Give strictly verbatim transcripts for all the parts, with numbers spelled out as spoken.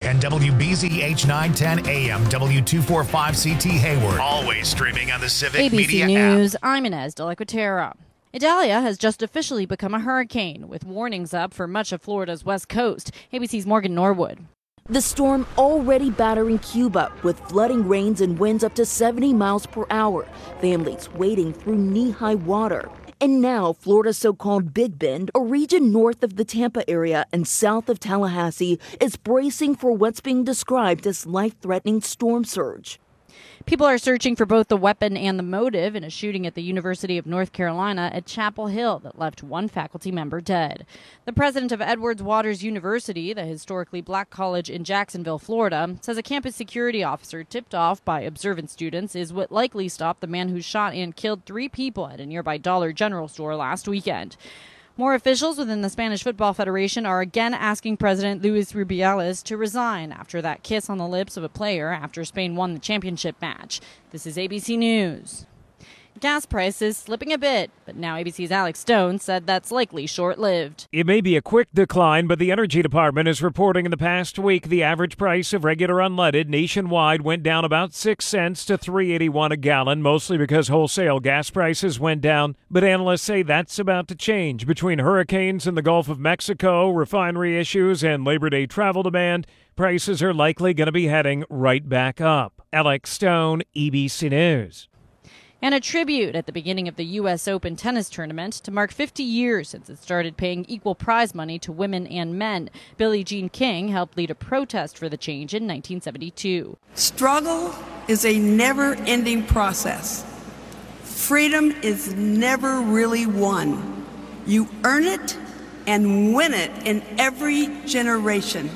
and W B Z H nine ten A M, W two forty-five C T Hayward. Always streaming on the Civic A B C Media News, app. I'm Inez de la Quatera. Idalia has just officially become a hurricane, with warnings up for much of Florida's west coast. A B C's Morgan Norwood. The storm already battering Cuba with flooding rains and winds up to seventy miles per hour. Families wading through knee-high water. And now, Florida's so-called Big Bend, a region north of the Tampa area and south of Tallahassee, is bracing for what's being described as life-threatening storm surge. People are searching for both the weapon and the motive in a shooting at the University of North Carolina at Chapel Hill that left one faculty member dead. The president of Edwards Waters University, the historically black college in Jacksonville, Florida, says a campus security officer tipped off by observant students is what likely stopped the man who shot and killed three people at a nearby Dollar General store last weekend. More officials within the Spanish Football Federation are again asking President Luis Rubiales to resign after that kiss on the lips of a player after Spain won the championship match. This is A B C News. Gas prices slipping a bit, but now A B C's Alex Stone said that's likely short-lived. It may be a quick decline, but the Energy Department is reporting in the past week the average price of regular unleaded nationwide went down about six cents to three dollars and eighty-one cents a gallon, mostly because wholesale gas prices went down. But analysts say that's about to change. Between hurricanes in the Gulf of Mexico, refinery issues, and Labor Day travel demand, prices are likely going to be heading right back up. Alex Stone, A B C News. And a tribute at the beginning of the U S Open tennis tournament to mark fifty years since it started paying equal prize money to women and men. Billie Jean King helped lead a protest for the change in nineteen seventy-two. Struggle is a never-ending process. Freedom is never really won. You earn it and win it in every generation.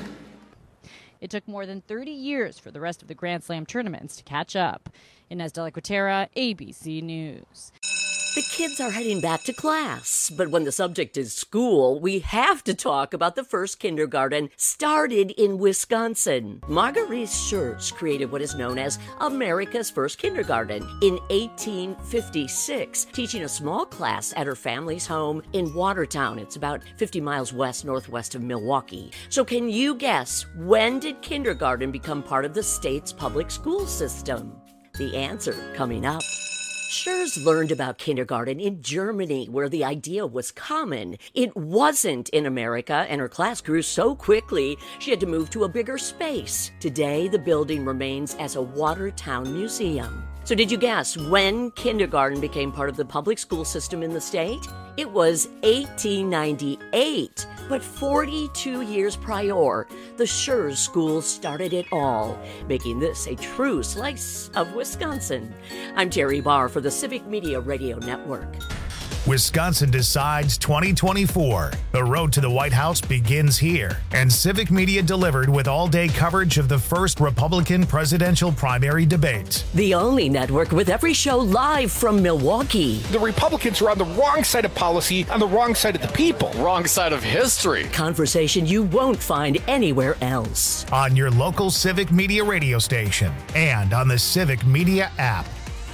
It took more than thirty years for the rest of the Grand Slam tournaments to catch up. Inez de la Quatera, A B C News. The kids are heading back to class, but when the subject is school, we have to talk about the first kindergarten started in Wisconsin. Marguerite Schurz created what is known as America's first kindergarten in eighteen fifty-six, teaching a small class at her family's home in Watertown. It's about fifty miles west northwest of Milwaukee. So can you guess, when did kindergarten become part of the state's public school system? The answer coming up. Schurz learned about kindergarten in Germany, where the idea was common. It wasn't in America, and her class grew so quickly she had to move to a bigger space. Today, the building remains as a Watertown museum. So did you guess when kindergarten became part of the public school system in the state? It was eighteen ninety-eight. But forty-two years prior, the Schurz School started it all, making this a true slice of Wisconsin. I'm Terry Barr for the Civic Media Radio Network. Wisconsin Decides twenty twenty-four. The road to the White House begins here, and Civic Media delivered with all-day coverage of the first Republican presidential primary debate. The only network with every show live from Milwaukee. The Republicans are on the wrong side of policy, on the wrong side of the people. Wrong side of history. Conversation you won't find anywhere else. On your local Civic Media radio station and on the Civic Media app.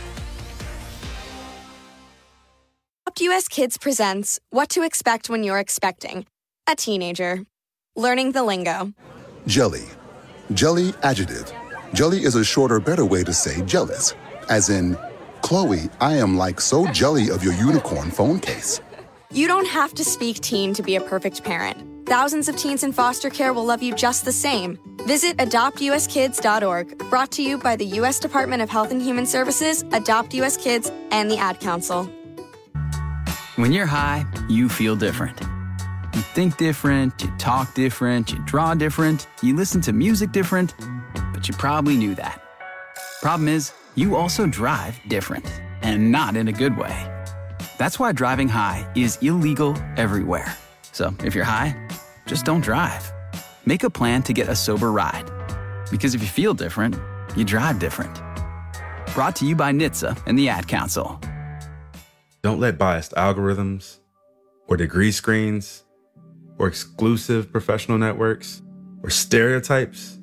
Adopt U S Kids presents What to Expect When You're Expecting a Teenager. Learning the lingo. Jelly. Jelly adjective. Jelly is a shorter, better way to say jealous. As in, Chloe, I am like so jelly of your unicorn phone case. You don't have to speak teen to be a perfect parent. Thousands of teens in foster care will love you just the same. Visit adopt u s kids dot org, brought to you by the U S Department of Health and Human Services, Adopt U S Kids, and the Ad Council. When you're high, you feel different. You think different, you talk different, you draw different, you listen to music different, but you probably knew that. Problem is, you also drive different, and not in a good way. That's why driving high is illegal everywhere. So if you're high, just don't drive. Make a plan to get a sober ride. Because if you feel different, you drive different. Brought to you by N H T S A and the Ad Council. Don't let biased algorithms or degree screens or exclusive professional networks or stereotypes.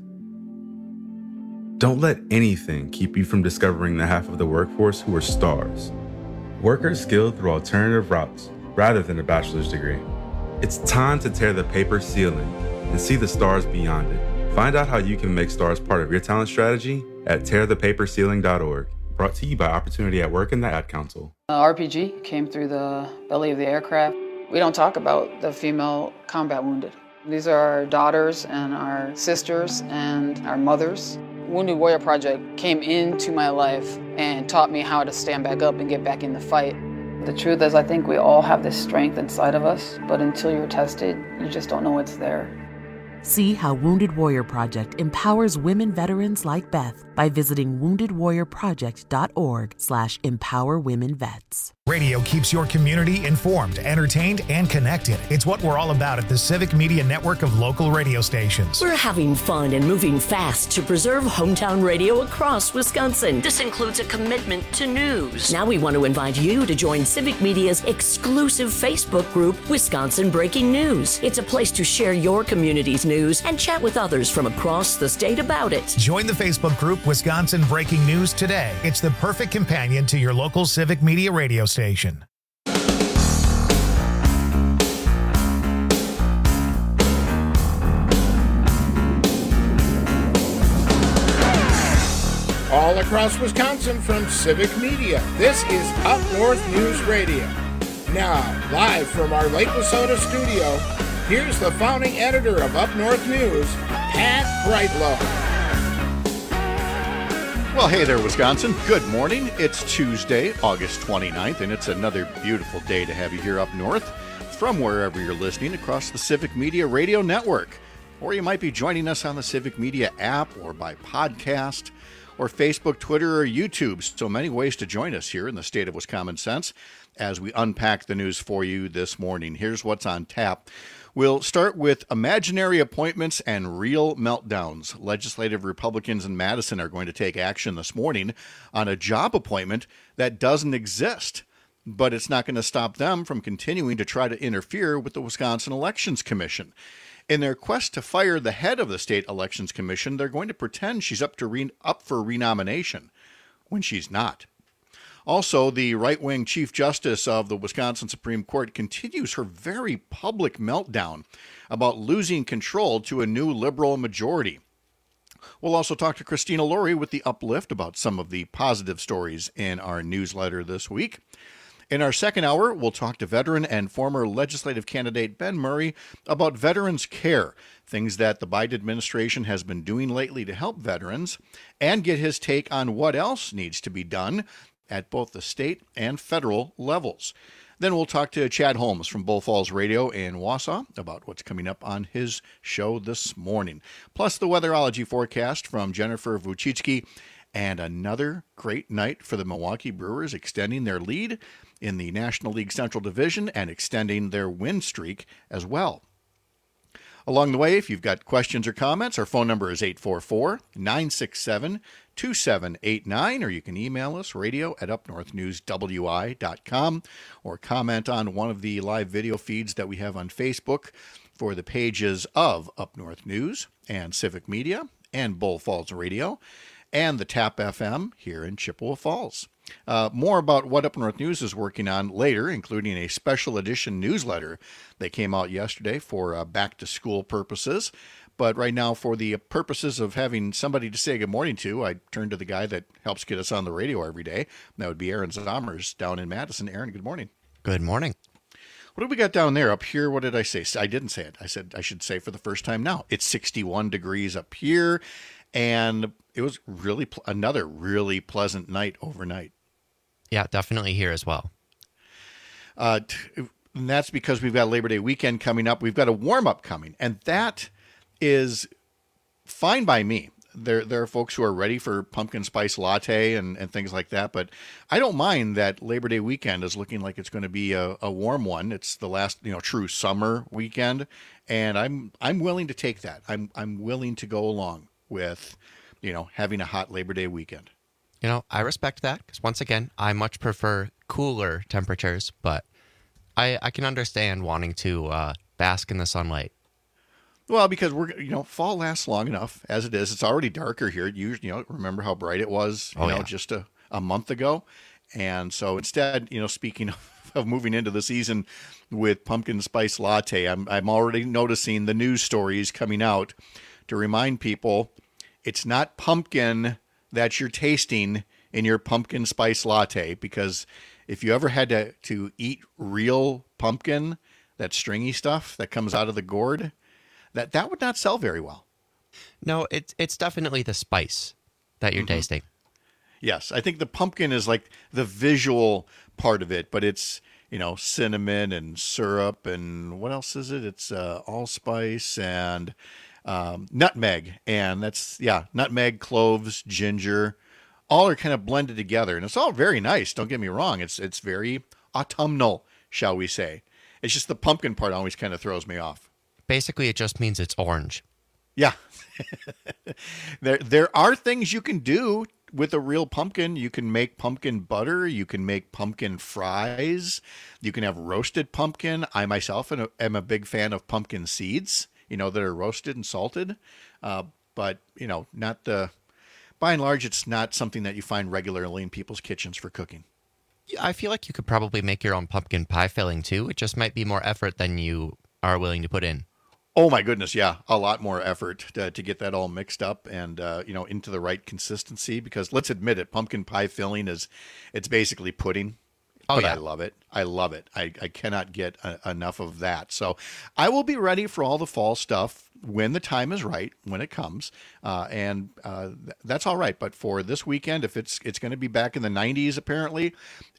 Don't let anything keep you from discovering the half of the workforce who are stars. Workers skilled through alternative routes rather than a bachelor's degree. It's time to tear the paper ceiling and see the stars beyond it. Find out how you can make STARS part of your talent strategy at tear the paper ceiling dot org. Brought to you by Opportunity at Work and the Ad Council. Uh, R P G came through the belly of the aircraft. We don't talk about the female combat wounded. These are our daughters and our sisters and our mothers. Wounded Warrior Project came into my life and taught me how to stand back up and get back in the fight. The truth is, I think we all have this strength inside of us, but until you're tested, you just don't know it's there. See how Wounded Warrior Project empowers women veterans like Beth by visiting wounded warrior project dot org slash empower women vets. Radio keeps your community informed, entertained, and connected. It's what we're all about at the Civic Media Network of local radio stations. We're having fun and moving fast to preserve hometown radio across Wisconsin. This includes a commitment to news. Now we want to invite you to join Civic Media's exclusive Facebook group, Wisconsin Breaking News. It's a place to share your community's news and chat with others from across the state about it. Join the Facebook group Wisconsin Breaking News today. It's the perfect companion to your local Civic Media radio station. Station. All across Wisconsin from Civic Media, this is Up North News Radio. Now, live from our Lake Wissota studio, here's the founding editor of Up North News, Pat Breitlow. Well, hey there, Wisconsin. Good morning. It's Tuesday, August twenty-ninth, and it's another beautiful day to have you here up north from wherever you're listening across the Civic Media Radio Network. Or you might be joining us on the Civic Media app or by podcast or Facebook, Twitter, or YouTube. So many ways to join us here in the state of Wisconsin as we unpack the news for you this morning. Here's what's on tap. We'll start with imaginary appointments and real meltdowns. Legislative Republicans in Madison are going to take action this morning on a job appointment that doesn't exist, but it's not going to stop them from continuing to try to interfere with the Wisconsin Elections Commission. In their quest to fire the head of the state elections commission, they're going to pretend she's up to re- up for renomination when she's not. Also, the right-wing Chief Justice of the Wisconsin Supreme Court continues her very public meltdown about losing control to a new liberal majority. We'll also talk to Christina Laurie with the Uplift about some of the positive stories in our newsletter this week. In our second hour, we'll talk to veteran and former legislative candidate Ben Murray about veterans' care, things that the Biden administration has been doing lately to help veterans, and get his take on what else needs to be done at both the state and federal levels. Then we'll talk to Chad Holmes from Bull Falls Radio in Wausau about what's coming up on his show this morning. Plus the weatherology forecast from Jennifer Vucicki, and another great night for the Milwaukee Brewers, extending their lead in the National League Central Division and extending their win streak as well. Along the way, if you've got questions or comments, our phone number is eight four four, nine six seven, two seven eight nine, or you can email us, radio at up north news w i dot com, or comment on one of the live video feeds that we have on Facebook for the pages of Up North News and Civic Media and Bull Falls Radio and the Tap F M here in Chippewa Falls. Uh, more about what Up North News is working on later, including a special edition newsletter that came out yesterday for uh, back-to-school purposes. But right now, for the purposes of having somebody to say good morning to, I turn to the guy that helps get us on the radio every day. That would be Aaron Zommers down in Madison. Aaron, good morning. Good morning. What do we got down there? Up here, what did I say? I didn't say it. I said I should say for the first time now. It's sixty-one degrees up here, and it was really pl- another really pleasant night overnight. Yeah, definitely here as well. Uh, t- and that's because we've got Labor Day weekend coming up. We've got a warm-up coming, and that is fine by me. There there are folks who are ready for pumpkin spice latte and, and things like that, but I don't mind that Labor Day weekend is looking like it's going to be a, a warm one. It's the last, you know, true summer weekend, and I'm I'm willing to take that. I'm I'm willing to go along with, you know, having a hot Labor Day weekend. You know, I respect that because, once again, I much prefer cooler temperatures, but I, I can understand wanting to uh, bask in the sunlight. Well, because we're, you know, fall lasts long enough as it is. It's already darker here. You, you know, remember how bright it was, you oh, know, yeah. just a, a month ago. And so instead, you know, speaking of, of moving into the season with pumpkin spice latte, I'm, I'm already noticing the news stories coming out to remind people it's not pumpkin that you're tasting in your pumpkin spice latte, because if you ever had to, to eat real pumpkin, that stringy stuff that comes out of the gourd, that, that would not sell very well. No, it's it's definitely the spice that you're mm-hmm. tasting. Yes, I think the pumpkin is like the visual part of it, but it's, you know, cinnamon and syrup and what else is it? It's uh, allspice and um, nutmeg. And that's, yeah, nutmeg, cloves, ginger, all are kind of blended together. And it's all very nice, don't get me wrong. It's it's very autumnal, shall we say. It's just the pumpkin part always kind of throws me off. Basically, it just means it's orange. Yeah. there there are things you can do with a real pumpkin. You can make pumpkin butter. You can make pumpkin fries. You can have roasted pumpkin. I myself am a, am a big fan of pumpkin seeds, you know, that are roasted and salted. Uh, but, you know, not the, by and large, it's not something that you find regularly in people's kitchens for cooking. I feel like you could probably make your own pumpkin pie filling too. It just might be more effort than you are willing to put in. Oh my goodness, yeah, a lot more effort to, to get that all mixed up and uh, you know, into the right consistency. Because let's admit it, pumpkin pie filling is, it's basically pudding. Oh but yeah, I love it. I love it. I, I cannot get a, enough of that. So I will be ready for all the fall stuff when the time is right, when it comes, uh, and uh, th- that's all right. But for this weekend, if it's it's going to be back in the nineties apparently,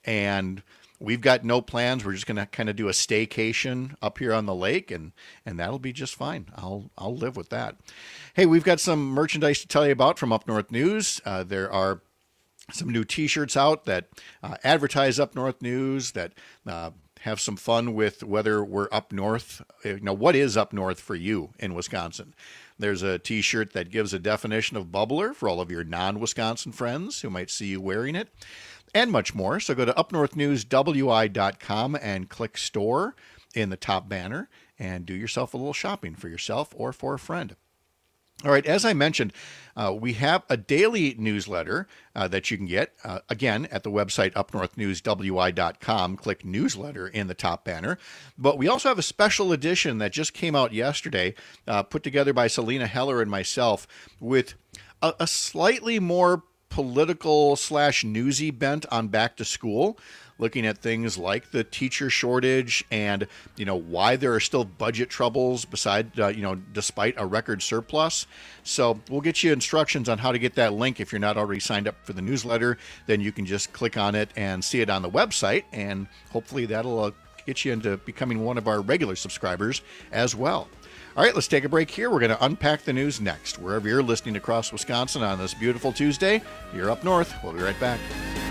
and we've got no plans. We're just going to kind of do a staycation up here on the lake, and, and that'll be just fine. I'll I'll live with that. Hey, we've got some merchandise to tell you about from Up North News. Uh, there are some new T-shirts out that uh, advertise Up North News, that uh, have some fun with whether we're up north. You know, what is up north for you in Wisconsin? There's a T-shirt that gives a definition of bubbler for all of your non-Wisconsin friends who might see you wearing it, and much more. So go to up north news w i dot com and click store in the top banner and do yourself a little shopping for yourself or for a friend. All right, as I mentioned, uh, we have a daily newsletter uh, that you can get, uh, again, at the website up north news w i dot com. Click newsletter in the top banner. But we also have a special edition that just came out yesterday, uh, put together by Selena Heller and myself, with a, a slightly more political slash newsy bent on back to school, looking at things like the teacher shortage and, you know, why there are still budget troubles beside, uh, you know, despite a record surplus. So we'll get you instructions on how to get that link. If you're not already signed up for the newsletter, then you can just click on it and see it on the website, and hopefully that'll uh, get you into becoming one of our regular subscribers as well. All right, let's take a break here. We're going to unpack the news next. Wherever you're listening across Wisconsin on this beautiful Tuesday, you're Up North. We'll be right back.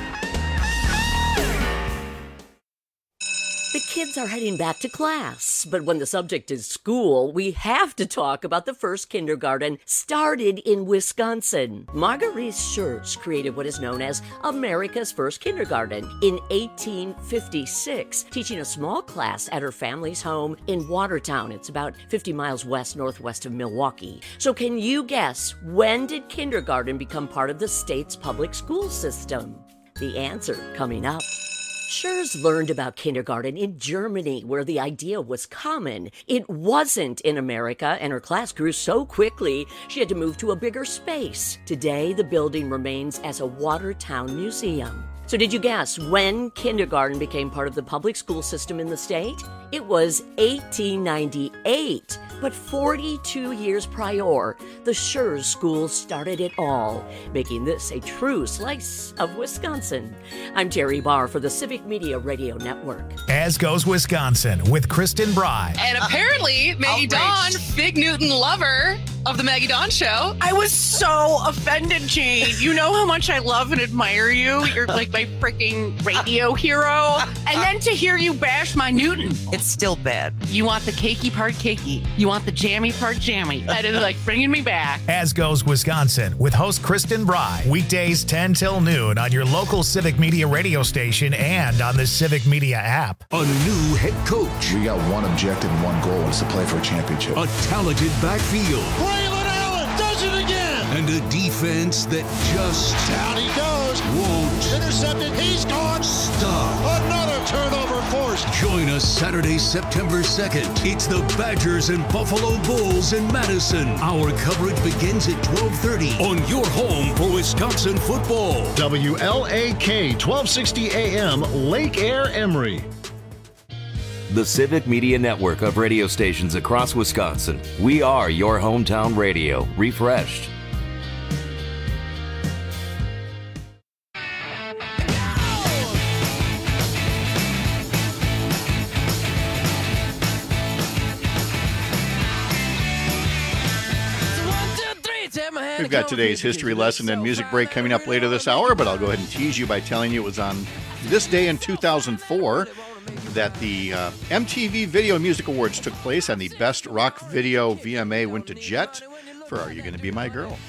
The kids are heading back to class, but when the subject is school, we have to talk about the first kindergarten started in Wisconsin. Marguerite Schurz created what is known as America's first kindergarten in eighteen fifty-six, teaching a small class at her family's home in Watertown. It's about fifty miles west northwest of Milwaukee. So can you guess, when did kindergarten become part of the state's public school system? The answer coming up. Schurz learned about kindergarten in Germany, where the idea was common. It wasn't in America, and her class grew so quickly she had to move to a bigger space. Today, the building remains as a Watertown museum. So did you guess when kindergarten became part of the public school system in the state? It was eighteen ninety-eight. But forty-two years prior, the Schurz School started it all, making this a true slice of Wisconsin. I'm Terry Barr for the Civic Media Radio Network. As goes Wisconsin with Kristen Bry. And apparently, Maggie Dawn, Big Newton lover of the Maggie Dawn Show. I was so offended, Jane. You know how much I love and admire you. You're like my freaking radio hero. And then to hear you bash my Newton. It's still bad. You want the cakey part cakey. You want the jammy part jammy. That is like bringing me back. As goes Wisconsin with host Kristen Bry. Weekdays ten till noon on your local Civic Media radio station and on the Civic Media app. A new head coach. We got one objective and one goal, is to play for a championship. A talented backfield. Braylon Allen does it again. And And a defense that just down he goes. Won't intercepted. He's gone. Stop. Another turnover forced. Join us Saturday, September second. It's the Badgers and Buffalo Bulls in Madison. Our coverage begins at twelve thirty on your home for Wisconsin football. W L A K twelve sixty A M, Lake Air, Emory. The Civic Media Network of radio stations across Wisconsin. We are your hometown radio, refreshed. We've got today's history lesson and music break coming up later this hour, but I'll go ahead and tease you by telling you it was on this day in two thousand four that the uh, M T V Video Music Awards took place, and the Best Rock Video V M A went to Jet for Are You Gonna Be My Girl?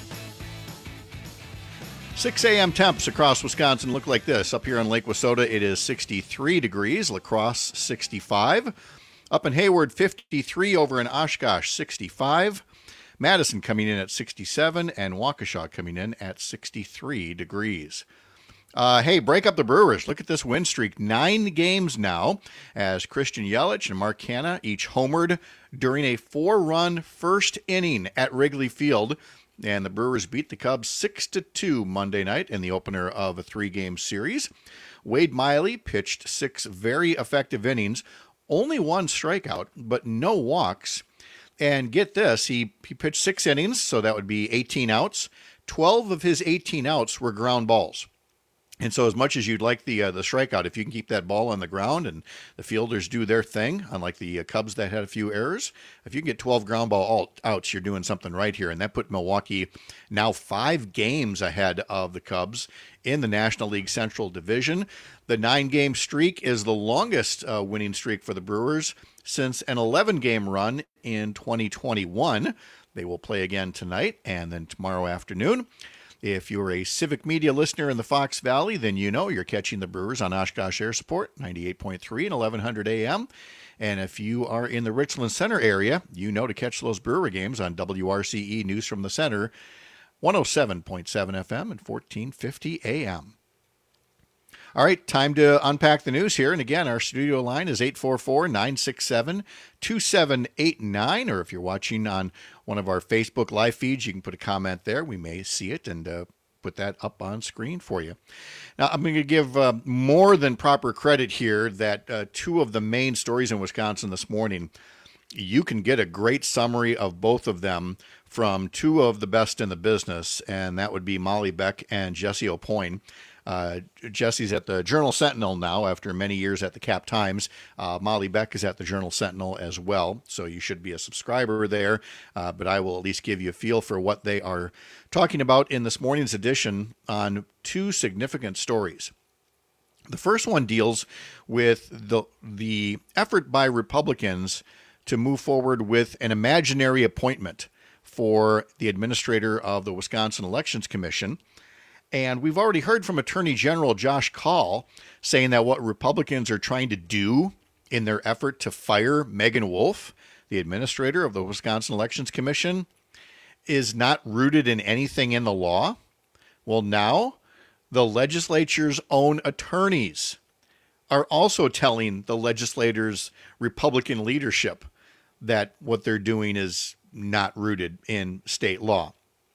six a.m. temps across Wisconsin look like this. Up here in Lake Wissota, it is sixty-three degrees. La Crosse, sixty-five. Up in Hayward, fifty-three. Over in Oshkosh, sixty-five. Madison coming in at sixty-seven, and Waukesha coming in at sixty-three degrees. Uh, hey, break up the Brewers. Look at this win streak. Nine games now as Christian Yelich and Mark Hanna each homered during a four-run first inning at Wrigley Field. And the Brewers beat the Cubs six to two Monday night in the opener of a three-game series. Wade Miley pitched six very effective innings, only one strikeout, but no walks. And get this, he, he pitched six innings, so that would be eighteen outs. twelve of his eighteen outs were ground balls. And so as much as you'd like the uh, the strikeout, if you can keep that ball on the ground and the fielders do their thing, unlike the uh, Cubs that had a few errors, if you can get twelve ground ball outs, you're doing something right here. And that put Milwaukee now five games ahead of the Cubs in the National League Central Division. The nine-game streak is the longest uh, winning streak for the Brewers since an eleven-game run in twenty twenty-one. They will play again tonight and then tomorrow afternoon. If you're a Civic Media listener in the Fox Valley, then you know you're catching the Brewers on Oshkosh Air Support, ninety-eight point three and eleven hundred A M. And if you are in the Richland Center area, you know to catch those Brewer games on W R C E News from the Center, one oh seven point seven F M and fourteen fifty A M. All right, time to unpack the news here. And again, our studio line is eight four four, nine six seven, two seven eight nine. Or if you're watching on one of our Facebook live feeds, you can put a comment there. We may see it and uh, put that up on screen for you. Now, I'm going to give uh, more than proper credit here that uh, two of the main stories in Wisconsin this morning, you can get a great summary of both of them from two of the best in the business, and that would be Molly Beck and Jesse Aupoin. Uh, Jesse's at the Journal Sentinel now after many years at the Cap Times. Uh, Molly Beck is at the Journal Sentinel as well, so you should be a subscriber there. Uh, but I will at least give you a feel for what they are talking about in this morning's edition on two significant stories. The first one deals with the the effort by Republicans to move forward with an imaginary appointment for the administrator of the Wisconsin Elections Commission. And we've already heard from Attorney General Josh Kaul saying that what Republicans are trying to do in their effort to fire Megan Wolf, the administrator of the Wisconsin Elections Commission, is not rooted in anything in the law. Well, now the legislature's own attorneys are also telling the legislature's Republican leadership that what they're doing is not rooted in state law.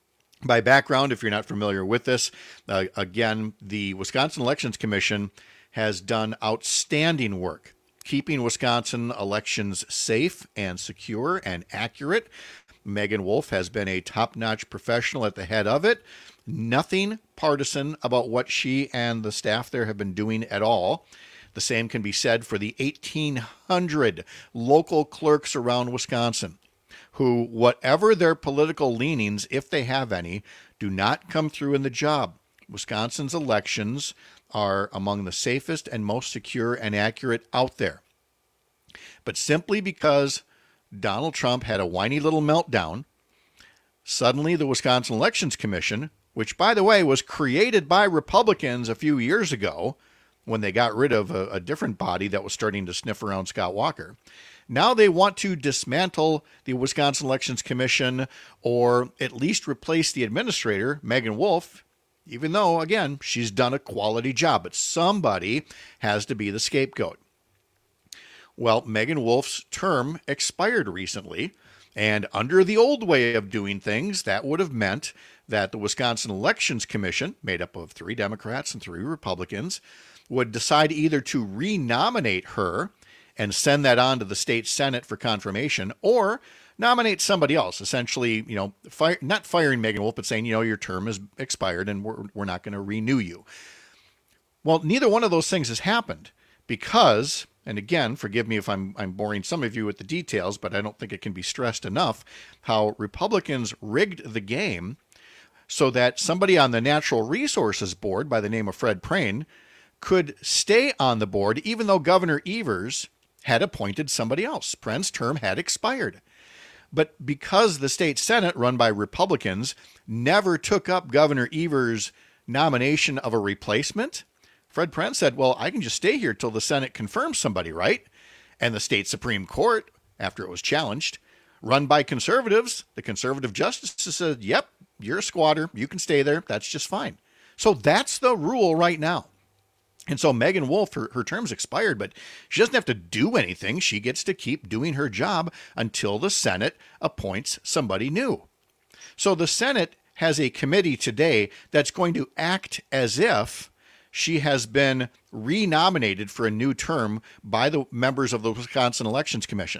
By background, if you're not familiar with this, uh, again, the Wisconsin Elections Commission has done outstanding work keeping Wisconsin elections safe and secure and accurate. Megan Wolf has been a top-notch professional at the head of it. Nothing partisan about what she and the staff there have been doing at all. The same can be said for the eighteen hundred local clerks around Wisconsin, who, whatever their political leanings, if they have any, do not come through in the job. Wisconsin's elections are among the safest and most secure and accurate out there. But simply because Donald Trump had a whiny little meltdown, suddenly the Wisconsin Elections Commission, which, by the way, was created by Republicans a few years ago when they got rid of a, a different body that was starting to sniff around Scott Walker, Now they want to dismantle the Wisconsin Elections Commission, or at least replace the administrator, Megan Wolf, even though, again, she's done a quality job. But somebody has to be the scapegoat. Well, Megan Wolf's term expired recently, and under the old way of doing things, that would have meant that the Wisconsin Elections Commission, made up of three Democrats and three Republicans, would decide either to renominate her and send that on to the state Senate for confirmation, or nominate somebody else, essentially, you know, fire, not firing Megan Wolf, but saying, you know, your term has expired and we're, we're not going to renew you. Well, neither one of those things has happened because, and again, forgive me if I'm I'm boring some of you with the details, but I don't think it can be stressed enough how Republicans rigged the game so that somebody on the Natural Resources Board by the name of Fred Prehn could stay on the board even though Governor Evers had appointed somebody else. Prehn's term had expired. But because the state Senate, run by Republicans, never took up Governor Evers' nomination of a replacement, Fred Prehn said, well, I can just stay here till the Senate confirms somebody, right? And the state Supreme Court, after it was challenged, run by conservatives, the conservative justices said, yep, you're a squatter. You can stay there. That's just fine. So that's the rule right now. And so Megan Wolf, her, her term's expired, but she doesn't have to do anything. She gets to keep doing her job until the Senate appoints somebody new. So the Senate has a committee today that's going to act as if she has been renominated for a new term by the members of the Wisconsin Elections Commission.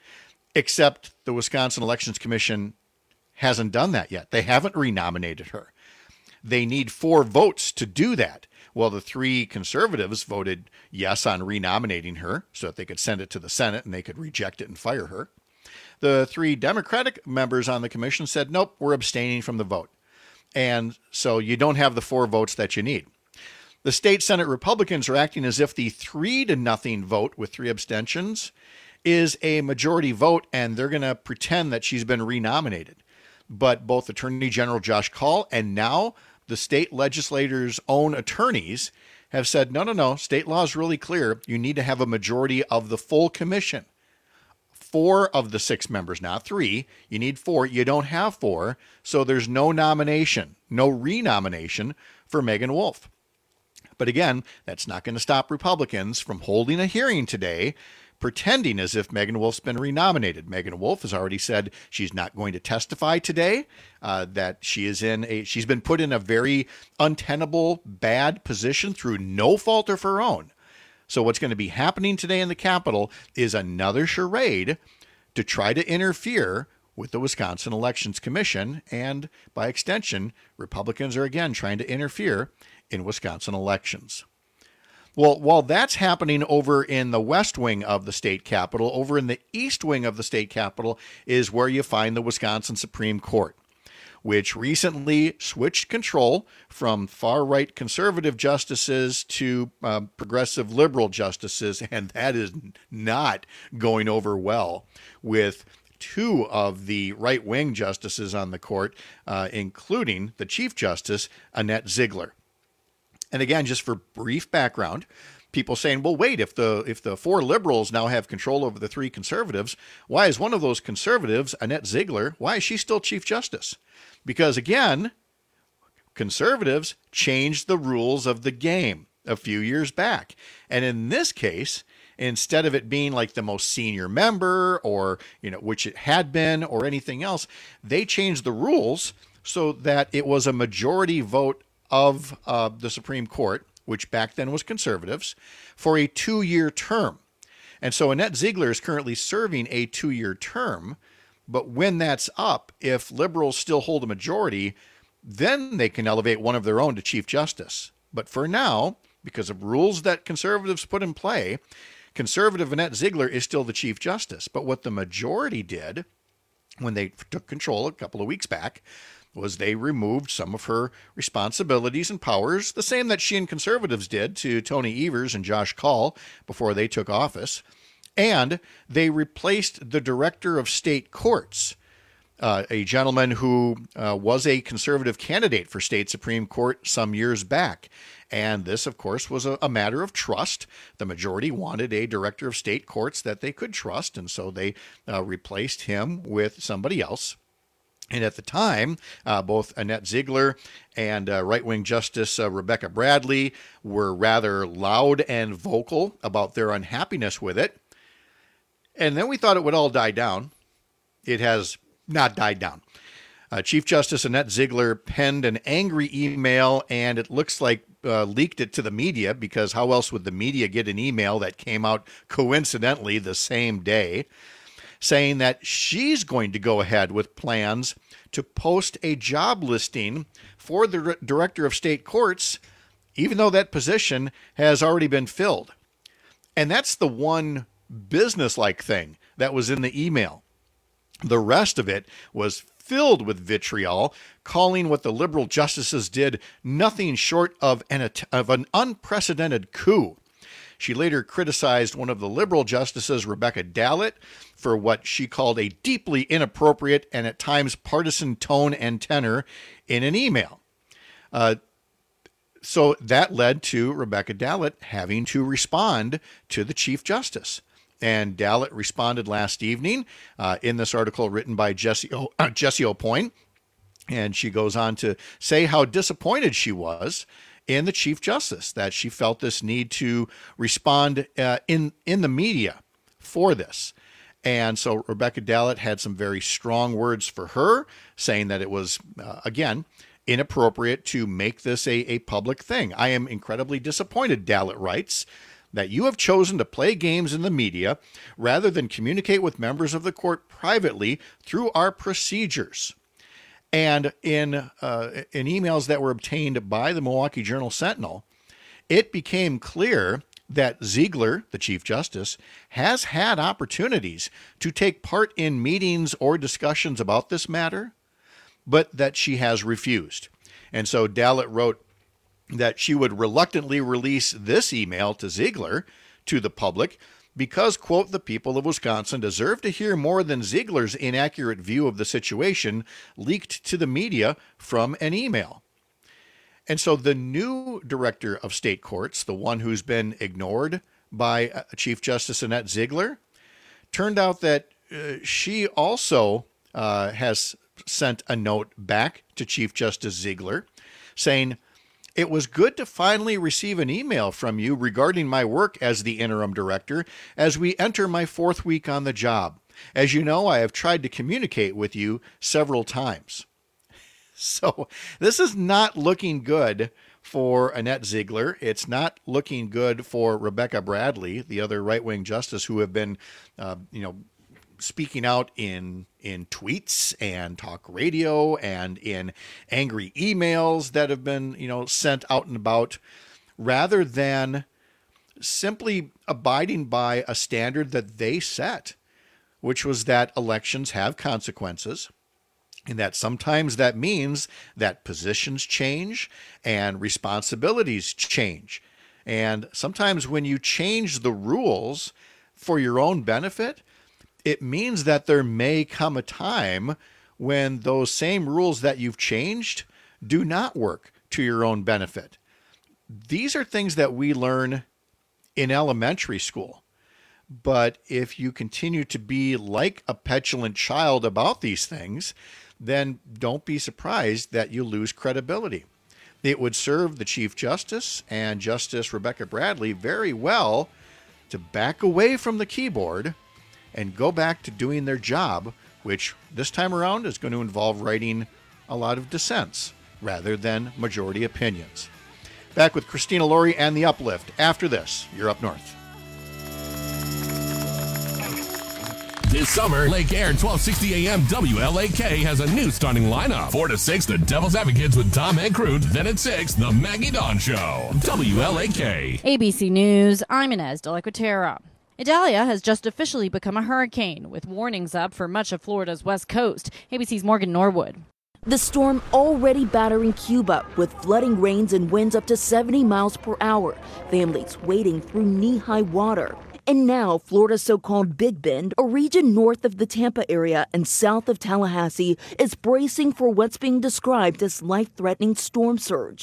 Except the Wisconsin Elections Commission hasn't done that yet. They haven't renominated her. They need four votes to do that. Well, the three conservatives voted yes on renominating her so that they could send it to the Senate and they could reject it and fire her. The three Democratic members on the commission said, nope, we're abstaining from the vote. And so you don't have the four votes that you need. The state Senate Republicans are acting as if the three to nothing vote with three abstentions is a majority vote, and they're going to pretend that she's been renominated. But both Attorney General Josh Kaul and now the state legislators' own attorneys have said, no, no, no, state law is really clear. You need to have a majority of the full commission. Four of the six members, not three. You need four. You don't have four. So there's no nomination, no renomination for Megan Wolf. But again, that's not going to stop Republicans from holding a hearing today, pretending as if Megan Wolf's been renominated. Megan Wolf has already said she's not going to testify today, uh, that she is in a, she's been put in a very untenable, bad position through no fault of her own. So what's going to be happening today in the Capitol is another charade to try to interfere with the Wisconsin Elections Commission, and by extension, Republicans are again trying to interfere in Wisconsin elections. Well, while that's happening over in the west wing of the state capitol, over in the east wing of the state capitol is where you find the Wisconsin Supreme Court, which recently switched control from far-right conservative justices to uh, progressive liberal justices, and that is not going over well with two of the right-wing justices on the court, uh, including the Chief Justice, Annette Ziegler. And again, just for brief background, people saying, well, wait, if the if the four liberals now have control over the three conservatives, why is one of those conservatives, Annette Ziegler, why is she still Chief Justice? Because again, conservatives changed the rules of the game a few years back. And in this case, instead of it being like the most senior member or, you know, which it had been or anything else, they changed the rules so that it was a majority vote of uh, the Supreme Court, which back then was conservatives, for a two-year term. And so Annette Ziegler is currently serving a two-year term, but when that's up, if liberals still hold a majority, then they can elevate one of their own to Chief Justice. But for now, because of rules that conservatives put in play, conservative Annette Ziegler is still the Chief Justice. But what the majority did when they took control a couple of weeks back was they removed some of her responsibilities and powers, the same that she and conservatives did to Tony Evers and Josh Kaul before they took office. And they replaced the director of state courts, uh, a gentleman who uh, was a conservative candidate for state Supreme Court some years back. And this, of course, was a, a matter of trust. The majority wanted a director of state courts that they could trust, and so they uh, replaced him with somebody else. And at the time, uh, both Annette Ziegler and uh, right-wing Justice uh, Rebecca Bradley were rather loud and vocal about their unhappiness with it. And then we thought it would all die down. It has not died down. Uh, Chief Justice Annette Ziegler penned an angry email, and it looks like uh, leaked it to the media, because how else would the media get an email that came out coincidentally the same day, saying that she's going to go ahead with plans to post a job listing for the re- Director of State Courts, even though that position has already been filled. And that's the one business-like thing that was in the email. The rest of it was filled with vitriol, calling what the liberal justices did nothing short of an, of an unprecedented coup. She later criticized one of the liberal justices, Rebecca Dallett, for what she called a deeply inappropriate and at times partisan tone and tenor in an email. Uh, so that led to Rebecca Dallett having to respond to the Chief Justice. And Dallett responded last evening uh, in this article written by Jesse, o, uh, Jesse O'Point. And she goes on to say how disappointed she was in the Chief Justice, that she felt this need to respond uh, in, in the media for this. And so Rebecca Dallett had some very strong words for her, saying that it was, uh, again, inappropriate to make this a, a public thing. I am incredibly disappointed, Dallett writes, that you have chosen to play games in the media rather than communicate with members of the court privately through our procedures. And in uh, in emails that were obtained by the Milwaukee Journal-Sentinel, it became clear that Ziegler, the Chief Justice, has had opportunities to take part in meetings or discussions about this matter, but that she has refused. And so Dallett wrote that she would reluctantly release this email to Ziegler to the public because, quote, the people of Wisconsin deserve to hear more than Ziegler's inaccurate view of the situation leaked to the media from an email. And so the new director of state courts, the one who's been ignored by Chief Justice Annette Ziegler, turned out that uh, she also uh, has sent a note back to Chief Justice Ziegler saying, "It was good to finally receive an email from you regarding my work as the interim director as we enter my fourth week on the job. As you know, I have tried to communicate with you several times." So this is not looking good for Annette Ziegler. It's not looking good for Rebecca Bradley, the other right-wing justice who have been, uh, you know, speaking out in in tweets and talk radio and in angry emails that have been, you know, sent out and about, rather than simply abiding by a standard that they set, which was that elections have consequences, and that sometimes that means that positions change and responsibilities change. And sometimes when you change the rules for your own benefit, it means that there may come a time when those same rules that you've changed do not work to your own benefit. These are things that we learn in elementary school. But if you continue to be like a petulant child about these things, then don't be surprised that you lose credibility. It would serve the Chief Justice and Justice Rebecca Bradley very well to back away from the keyboard and go back to doing their job, which this time around is going to involve writing a lot of dissents rather than majority opinions. Back with Christina Laurie and The Uplift after this. You're Up North. This summer, Lake Air twelve sixty A M W L A K has a new starting lineup. four to six, the Devil's Advocates with Tom and Crude. Then at six, the Maggie Dawn Show. W L A K. A B C News, I'm Inez de la Cuetera. Idalia has just officially become a hurricane, with warnings up for much of Florida's west coast. A B C's Morgan Norwood. The storm already battering Cuba, with flooding rains and winds up to seventy miles per hour. Families wading through knee-high water. And now, Florida's so-called Big Bend, a region north of the Tampa area and south of Tallahassee, is bracing for what's being described as life-threatening storm surge.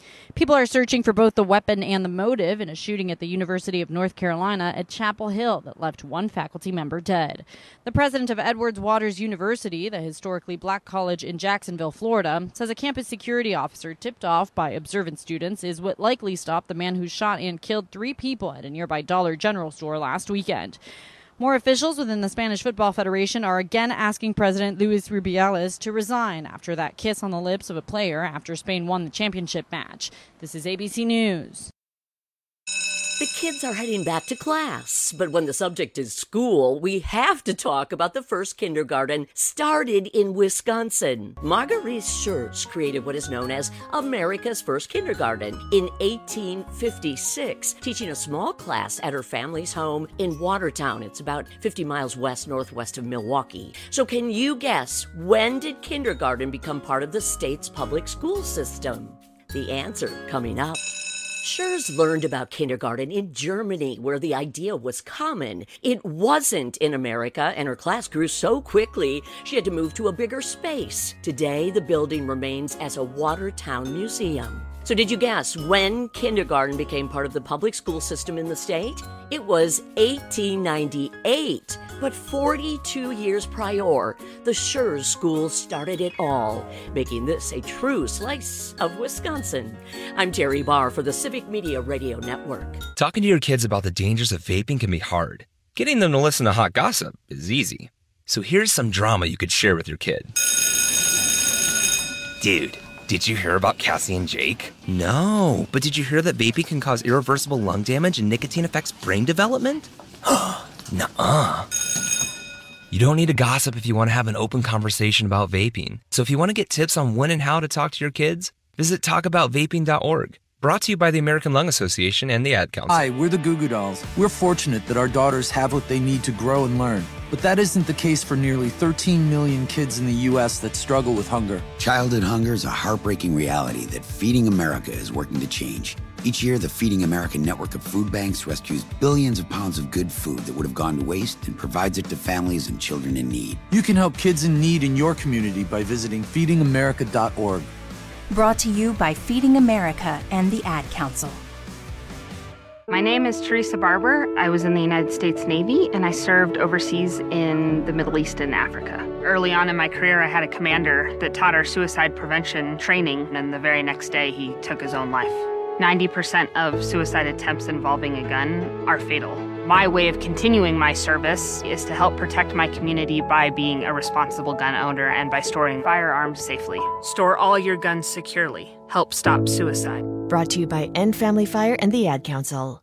People are searching for both the weapon and the motive in a shooting at the University of North Carolina at Chapel Hill that left one faculty member dead. The president of Edwards Waters University, the historically black college in Jacksonville, Florida, says a campus security officer tipped off by observant students is what likely stopped the man who shot and killed three people at a nearby Dollar General store last weekend. More officials within the Spanish Football Federation are again asking President Luis Rubiales to resign after that kiss on the lips of a player after Spain won the championship match. This is A B C News. The kids are heading back to class, but when the subject is school, we have to talk about the first kindergarten started in Wisconsin. Marguerite Schurz created what is known as America's first kindergarten in eighteen fifty-six, teaching a small class at her family's home in Watertown. It's about fifty miles west-northwest of Milwaukee. So can you guess, when did kindergarten become part of the state's public school system? The answer coming up. Schurz learned about kindergarten in Germany, where the idea was common. It wasn't in America, and her class grew so quickly, she had to move to a bigger space. Today, the building remains as a Watertown museum. So did you guess when kindergarten became part of the public school system in the state? It was eighteen ninety-eight, but forty-two years prior, the Schurz School started it all, making this a true slice of Wisconsin. I'm Terry Barr for the Civic Media Radio Network. Talking to your kids about the dangers of vaping can be hard. Getting them to listen to hot gossip is easy. So here's some drama you could share with your kid. Dude, did you hear about Cassie and Jake? No, but did you hear that vaping can cause irreversible lung damage and nicotine affects brain development? Nuh-uh. You don't need to gossip if you want to have an open conversation about vaping. So if you want to get tips on when and how to talk to your kids, visit talk about vaping dot org. Brought to you by the American Lung Association and the Ad Council. Hi, we're the Goo Goo Dolls. We're fortunate that our daughters have what they need to grow and learn. But that isn't the case for nearly thirteen million kids in the U S that struggle with hunger. Childhood hunger is a heartbreaking reality that Feeding America is working to change. Each year, the Feeding America network of food banks rescues billions of pounds of good food that would have gone to waste and provides it to families and children in need. You can help kids in need in your community by visiting feeding america dot org. Brought to you by Feeding America and the Ad Council. My name is Teresa Barber. I was in the United States Navy, and I served overseas in the Middle East and Africa. Early on in my career, I had a commander that taught our suicide prevention training, and the very next day, he took his own life. ninety percent of suicide attempts involving a gun are fatal. My way of continuing my service is to help protect my community by being a responsible gun owner and by storing firearms safely. Store all your guns securely. Help stop suicide. Brought to you by End Family Fire and the Ad Council.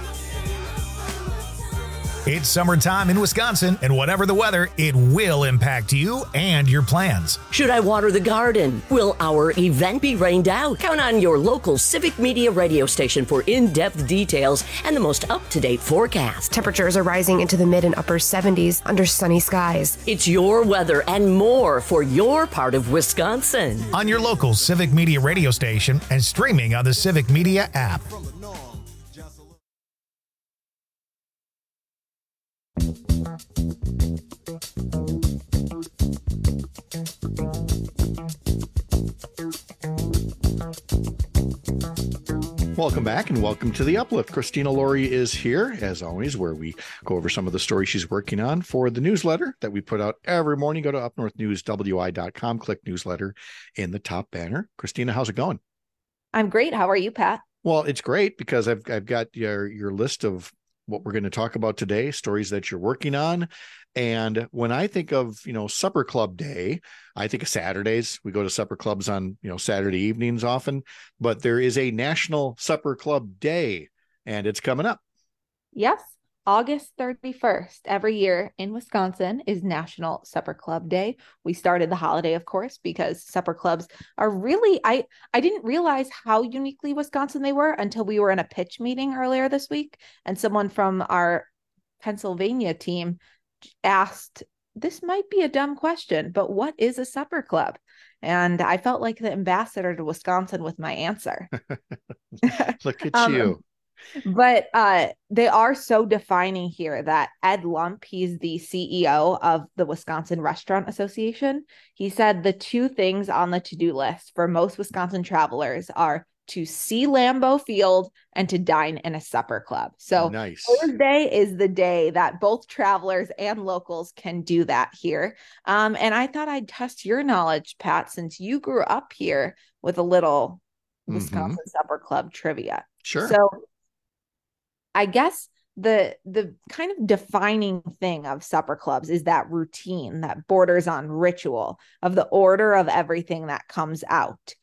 It's summertime in Wisconsin, and whatever the weather, it will impact you and your plans. Should I water the garden? Will our event be rained out? Count on your local Civic Media radio station for in-depth details and the most up-to-date forecast. Temperatures are rising into the mid and upper seventies under sunny skies. It's your weather and more for your part of Wisconsin. On your local Civic Media radio station and streaming on the Civic Media app. Welcome back and welcome to The Uplift. Christina Laurie is here, as always, where we go over some of the stories she's working on for the newsletter that we put out every morning. Go to up north news w i dot com, click newsletter in the top banner. Christina, how's it going? I'm great. How are you, Pat? Well, it's great because I've I've got your your list of what we're going to talk about today, stories that you're working on. And when I think of, you know, Supper Club Day, I think of Saturdays. We go to supper clubs on, you know, Saturday evenings often, but there is a National Supper Club Day and it's coming up. Yes. August thirty-first every year in Wisconsin is National Supper Club Day. We started the holiday, of course, because supper clubs are really, I, I didn't realize how uniquely Wisconsin they were until we were in a pitch meeting earlier this week. And someone from our Pennsylvania team asked, this might be a dumb question, but what is a supper club? And I felt like the ambassador to Wisconsin with my answer. Look at um, you. But uh, they are so defining here that Ed Lump, he's the C E O of the Wisconsin Restaurant Association. He said the two things on the to-do list for most Wisconsin travelers are to see Lambeau Field and to dine in a supper club. So nice. Thursday is the day that both travelers and locals can do that here. Um, and I thought I'd test your knowledge, Pat, since you grew up here, with a little Wisconsin mm-hmm. Supper Club trivia. Sure. So I guess the the kind of defining thing of supper clubs is that routine that borders on ritual of the order of everything that comes out.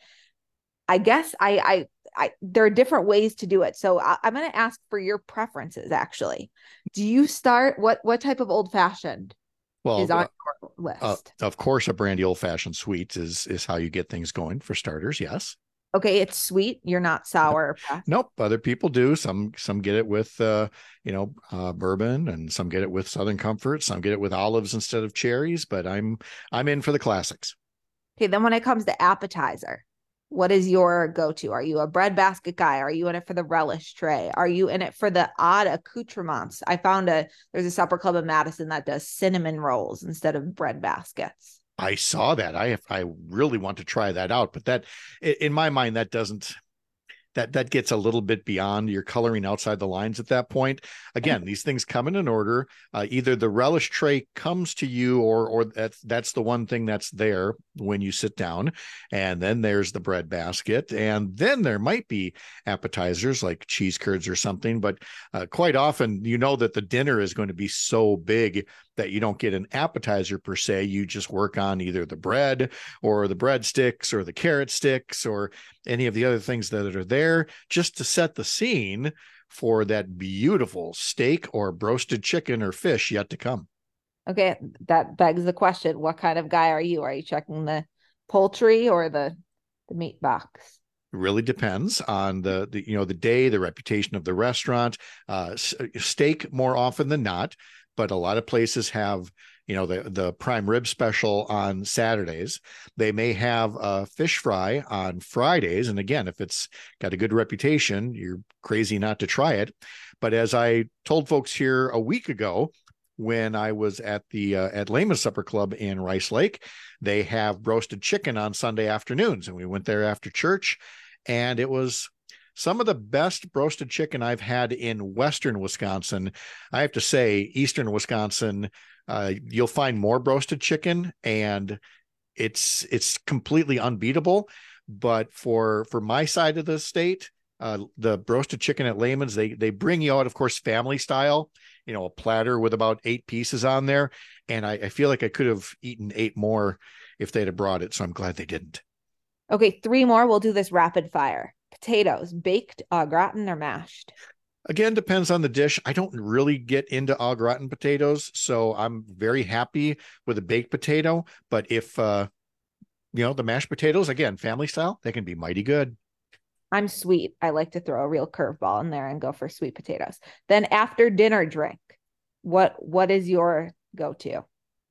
I guess I, I, I, there are different ways to do it. So I, I'm going to ask for your preferences. Actually, do you start what, what type of old fashioned well, is on uh, your list? Uh, of course, a brandy old fashioned sweet is, is how you get things going for starters. Yes. Okay. It's sweet. You're not sour. Nope. Other people do. Some, some get it with, uh, you know, uh, bourbon, and some get it with Southern Comfort. Some get it with olives instead of cherries, but I'm, I'm in for the classics. Okay. Then when it comes to appetizer, what is your go-to? Are you a bread basket guy? Are you in it for the relish tray? Are you in it for the odd accoutrements? I found a, there's a supper club in Madison that does cinnamon rolls instead of bread baskets. I saw that. I, I really want to try that out, but that, in my mind, that doesn't, that, that gets a little bit beyond your coloring outside the lines at that point. Again, these things come in an order. Uh, either the relish tray comes to you, or, or that's, that's the one thing that's there when you sit down. And then there's the bread basket. And then there might be appetizers like cheese curds or something, but uh, quite often, you know that the dinner is going to be so big that you don't get an appetizer per se. You just work on either the bread or the breadsticks or the carrot sticks or any of the other things that are there, just to set the scene for that beautiful steak or roasted chicken or fish yet to come. Okay, that begs the question: what kind of guy are you? Are you checking the poultry or the the meat box? It really depends on the, the you know the day, the reputation of the restaurant. Uh, steak more often than not, but a lot of places have, you know, the, the prime rib special on Saturdays. They may have a fish fry on Fridays. And again, if it's got a good reputation, you're crazy not to try it. But as I told folks here a week ago, when I was at the uh, at Lehman's Supper Club in Rice Lake, they have roasted chicken on Sunday afternoons. And we went there after church, and it was some of the best roasted chicken I've had in Western Wisconsin. I have to say, Eastern Wisconsin, uh, you'll find more roasted chicken, and it's it's completely unbeatable. But for for my side of the state, uh, the roasted chicken at Lehman's, they they bring you out, of course, family style, you know, a platter with about eight pieces on there. And I, I feel like I could have eaten eight more if they'd have brought it. So I'm glad they didn't. Okay, three more. We'll do this rapid fire. Potatoes, baked, au gratin, or mashed? Again, depends on the dish. I don't really get into au gratin potatoes, so I'm very happy with a baked potato. But if, uh, you know, the mashed potatoes, again, family style, they can be mighty good. I'm sweet. I like to throw a real curveball in there and go for sweet potatoes. Then after dinner drink, what what is your go-to?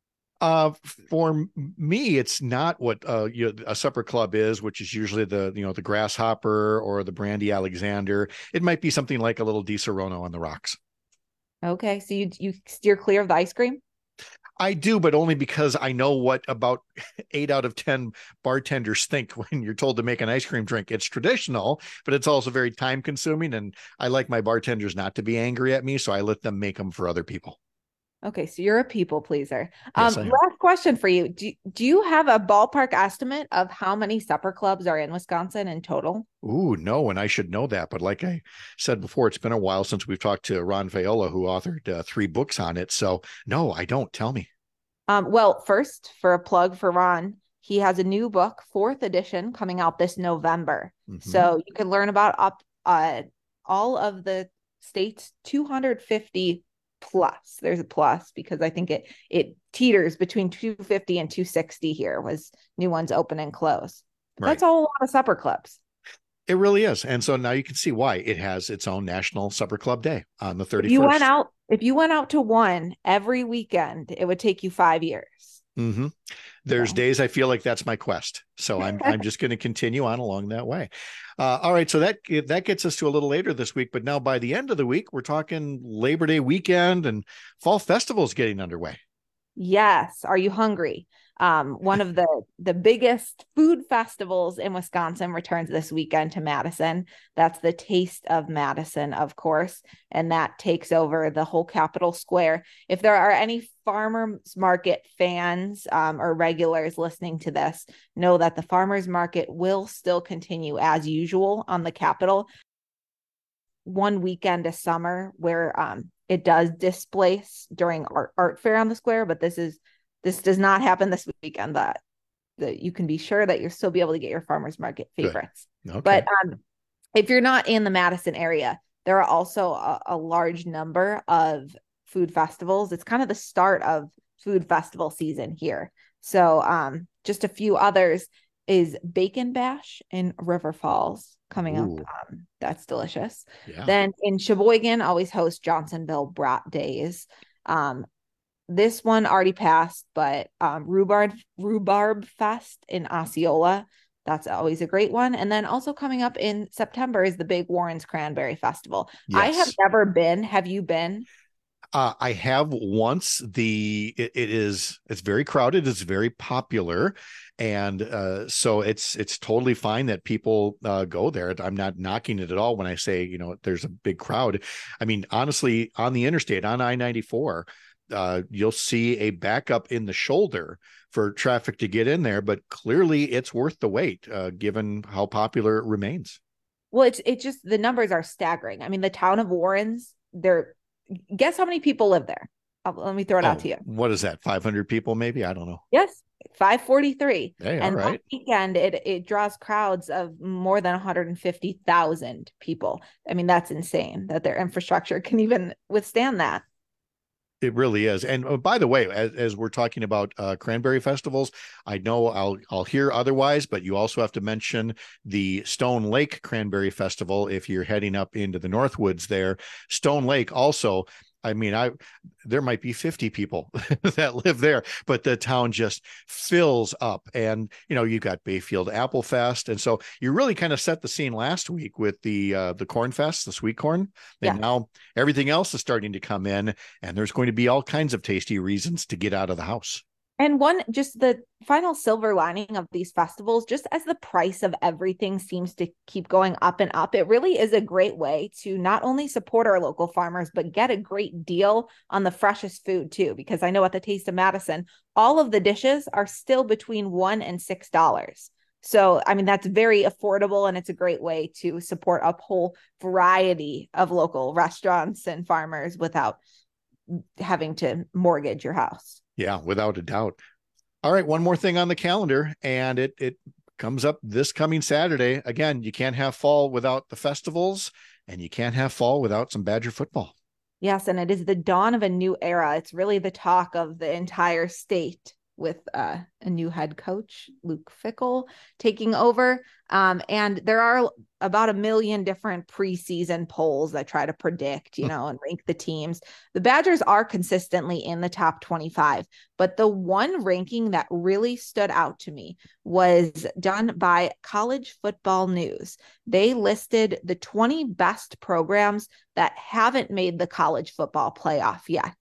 Uh, for me, it's not what uh, you know, a supper club is, which is usually the, you know, the Grasshopper or the Brandy Alexander. It might be something like a little Di Serono on the rocks. Okay. So you, you steer clear of the ice cream? I do, but only because I know what about eight out of ten bartenders think when you're told to make an ice cream drink. It's traditional, but it's also very time consuming. And I like my bartenders not to be angry at me, so I let them make them for other people. Okay, so you're a people pleaser. Yes, um, last question for you. Do, do you have a ballpark estimate of how many supper clubs are in Wisconsin in total? Ooh, no, and I should know that. But like I said before, it's been a while since we've talked to Ron Viola, who authored uh, three books on it. So no, I don't. Tell me. Um, well, first, for a plug for Ron, he has a new book, fourth edition, coming out this November. Mm-hmm. So you can learn about up uh, all of the state's two hundred fifty plus. There's a plus because I think it it teeters between two fifty and two sixty here, was new ones open and close. Right. That's all a lot of supper clubs. It really is. And so now you can see why it has its own National Supper Club Day on the thirty-first. If you went out, if you went out to one every weekend, it would take you five years. Mm-hmm. There's yeah. days I feel like that's my quest. So I'm I'm just going to continue on along that way. Uh, all right. So that that gets us to a little later this week. But now by the end of the week, we're talking Labor Day weekend and Fall Festival is getting underway. Yes. Are you hungry? Um, one of the the biggest food festivals in Wisconsin returns this weekend to Madison. That's the Taste of Madison, of course, and that takes over the whole Capitol Square. If there are any farmers market fans um, or regulars listening to this, know that the farmers market will still continue as usual on the Capitol. One weekend a summer where um, it does displace during art, art fair on the square, but this is This does not happen this weekend. That that you can be sure that you'll still be able to get your farmers market favorites. Okay. But um, if you're not in the Madison area, there are also a, a large number of food festivals. It's kind of the start of food festival season here. So um, just a few others is Bacon Bash in River Falls coming Ooh. up. Um, that's delicious. Yeah. Then in Sheboygan, always host Johnsonville Brat Days. Um, This one already passed, but um, Rhubarb Rhubarb Fest in Osceola, that's always a great one. And then also coming up in September is the big Warren's Cranberry Festival. Yes. I have never been. Have you been? Uh, I have once. The it, it is it's very crowded. It's very popular, and uh, so it's it's totally fine that people uh, go there. I'm not knocking it at all when I say, you know, there's a big crowd. I mean, honestly, on the interstate on I ninety-four. Uh, you'll see a backup in the shoulder for traffic to get in there, but clearly it's worth the wait, uh, given how popular it remains. Well, it's it's just the numbers are staggering. I mean, the town of Warrens, they're guess how many people live there? I'll, let me throw it oh, out to you. What is that? five hundred people, maybe? I don't know. Yes, five forty-three. Hey, and all right. that weekend, it it draws crowds of more than one hundred fifty thousand people. I mean, that's insane that their infrastructure can even withstand that. It really is. And oh, by the way, as, as we're talking about uh, cranberry festivals, I know I'll I'll hear otherwise, but you also have to mention the Stone Lake Cranberry Festival if you're heading up into the Northwoods there. Stone Lake also, I mean, I there might be fifty people that live there, but the town just fills up. And, you know, you've got Bayfield Apple Fest. And so you really kind of set the scene last week with the uh, the Corn Fest, the sweet corn. And yeah. now everything else is starting to come in, and there's going to be all kinds of tasty reasons to get out of the house. And one, just the final silver lining of these festivals, just as the price of everything seems to keep going up and up, it really is a great way to not only support our local farmers, but get a great deal on the freshest food too. Because I know at the Taste of Madison, all of the dishes are still between one and six dollars. So, I mean, that's very affordable, and it's a great way to support a whole variety of local restaurants and farmers without having to mortgage your house. Yeah, without a doubt. All right, one more thing on the calendar, and it it comes up this coming Saturday. Again, you can't have fall without the festivals, and you can't have fall without some Badger football. Yes, and it is the dawn of a new era. It's really the talk of the entire state with uh, a new head coach, Luke Fickell, taking over. Um, and there are about a million different preseason polls that try to predict, you know, and rank the teams. The Badgers are consistently in the top twenty-five, but the one ranking that really stood out to me was done by College Football News. They listed the twenty best programs that haven't made the college football playoff yet.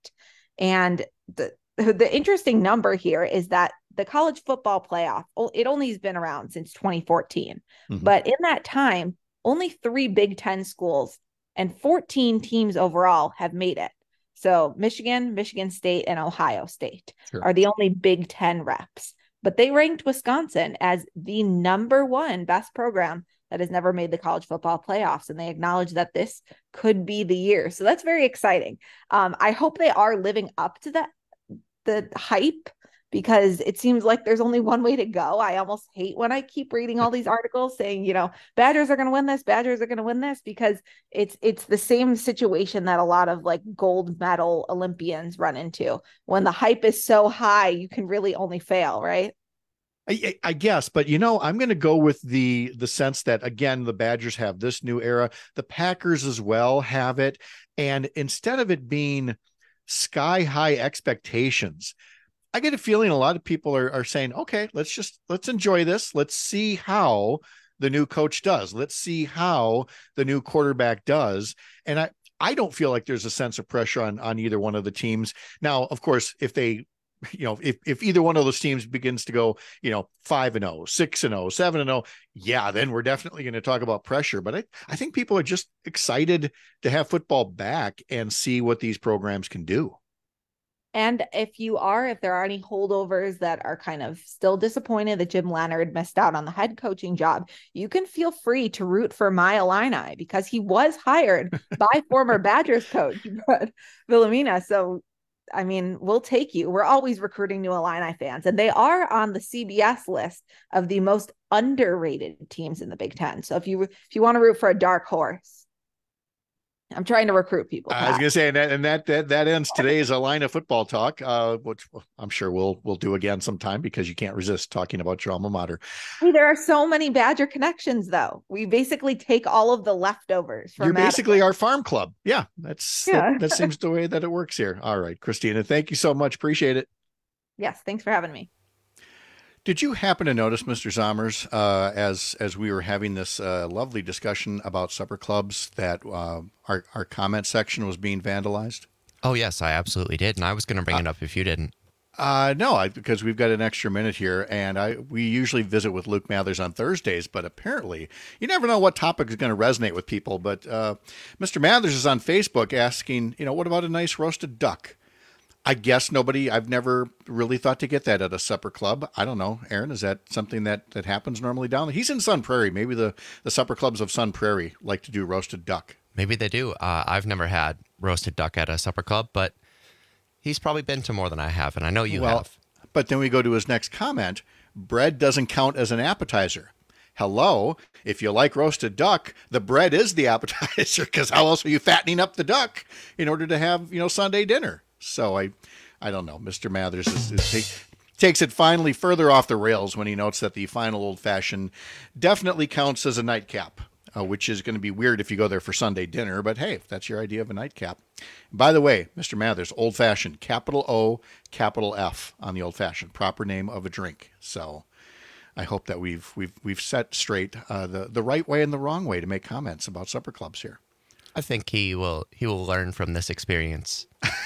And the The interesting number here is that the college football playoff, it only has been around since twenty fourteen. Mm-hmm. But in that time, only three Big Ten schools and fourteen teams overall have made it. So Michigan, Michigan State, and Ohio State sure. are the only Big Ten reps. But they ranked Wisconsin as the number one best program that has never made the college football playoffs. And they acknowledge that this could be the year. So that's very exciting. Um, I hope they are living up to that. The hype, because it seems like there's only one way to go. I almost hate when I keep reading all these articles saying, you know, Badgers are going to win this, Badgers are going to win this, because it's it's the same situation that a lot of like gold medal Olympians run into. When the hype is so high, you can really only fail, right? I, I guess, but you know, I'm going to go with the the sense that, again, the Badgers have this new era. The Packers as well have it. And instead of it being sky high expectations, I get a feeling a lot of people are, are saying, okay, let's just, let's enjoy this. Let's see how the new coach does. Let's see how the new quarterback does. And I, I don't feel like there's a sense of pressure on, on either one of the teams. Now, of course, if they you know, if, if either one of those teams begins to go, you know, five and oh, six and oh, seven and oh, yeah, then we're definitely going to talk about pressure. But I, I think people are just excited to have football back and see what these programs can do. And if you are, if there are any holdovers that are kind of still disappointed that Jim Leonard missed out on the head coaching job, you can feel free to root for my Illini because he was hired by former Badgers coach Brett Villamina. So, I mean, we'll take you. We're always recruiting new Illini fans, and they are on the C B S list of the most underrated teams in the Big Ten. So if you if you want to root for a dark horse, I'm trying to recruit people. I was going to say, and that and that that, that ends today's Illini football talk, uh, which I'm sure we'll we'll do again sometime because you can't resist talking about your alma mater. Hey, there are so many Badger connections, though. We basically take all of the leftovers. From You're Madison. basically our farm club. Yeah, that's Yeah. That, that seems the way that it works here. All right, Christina, thank you so much. Appreciate it. Yes, thanks for having me. Did you happen to notice, Mister Zommers, uh, as as we were having this uh, lovely discussion about supper clubs, that uh, our our comment section was being vandalized? Oh yes, I absolutely did, and I was going to bring uh, it up if you didn't. Uh, no, I, because we've got an extra minute here, and I we usually visit with Luke Mathers on Thursdays, but apparently you never know what topic is going to resonate with people. But uh, Mister Mathers is on Facebook asking, you know, what about a nice roasted duck? I guess nobody, I've never really thought to get that at a supper club. I don't know. Aaron, is that something that, that happens normally down there? He's in Sun Prairie. Maybe the, the supper clubs of Sun Prairie like to do roasted duck. Maybe they do. Uh, I've never had roasted duck at a supper club, but he's probably been to more than I have, and I know you well, have. But then we go to his next comment. Bread doesn't count as an appetizer. Hello, if you like roasted duck, the bread is the appetizer, because how else are you fattening up the duck in order to have, you know, Sunday dinner? So I, I don't know. Mister Mathers is, is take, takes it finally further off the rails when he notes that the final old fashioned definitely counts as a nightcap, uh, which is going to be weird if you go there for Sunday dinner. But hey, if that's your idea of a nightcap. By the way, Mister Mathers, old fashioned, capital O, capital F on the old fashioned, proper name of a drink. So I hope that we've we've we've set straight uh, the the right way and the wrong way to make comments about supper clubs here. I think he will he will learn from this experience.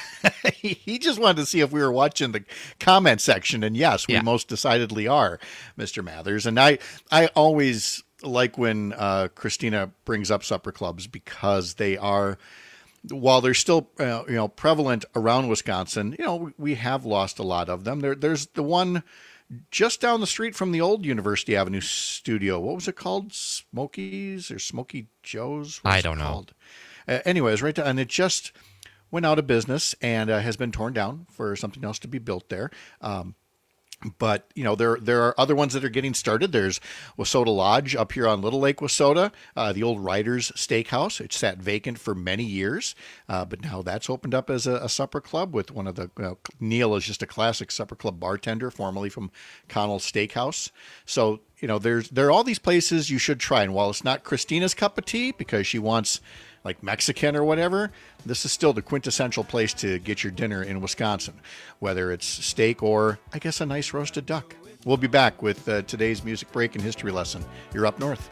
He just wanted to see if we were watching the comment section, and yes, we yeah. most decidedly are, Mister Mathers. And I, I always like when uh, Christina brings up supper clubs because they are, while they're still uh, you know prevalent around Wisconsin, you know we, we have lost a lot of them. There, there's the one just down the street from the old University Avenue studio. What was it called? Smokies or Smoky Joe's? I don't know. Uh, anyways, right down, and it just went out of business and uh, has been torn down for something else to be built there. Um, but, you know, there there are other ones that are getting started. There's Wissota Lodge up here on Little Lake Wissota, uh, the old Riders Steakhouse. It sat vacant for many years, uh, but now that's opened up as a, a supper club with one of the, uh, Neil is just a classic supper club bartender, formerly from Connell Steakhouse. So, you know, there's there are all these places you should try. And while it's not Christina's cup of tea because she wants like Mexican or whatever, this is still the quintessential place to get your dinner in Wisconsin, whether it's steak or, I guess, a nice roasted duck. We'll be back with uh, today's music break and history lesson. You're up north.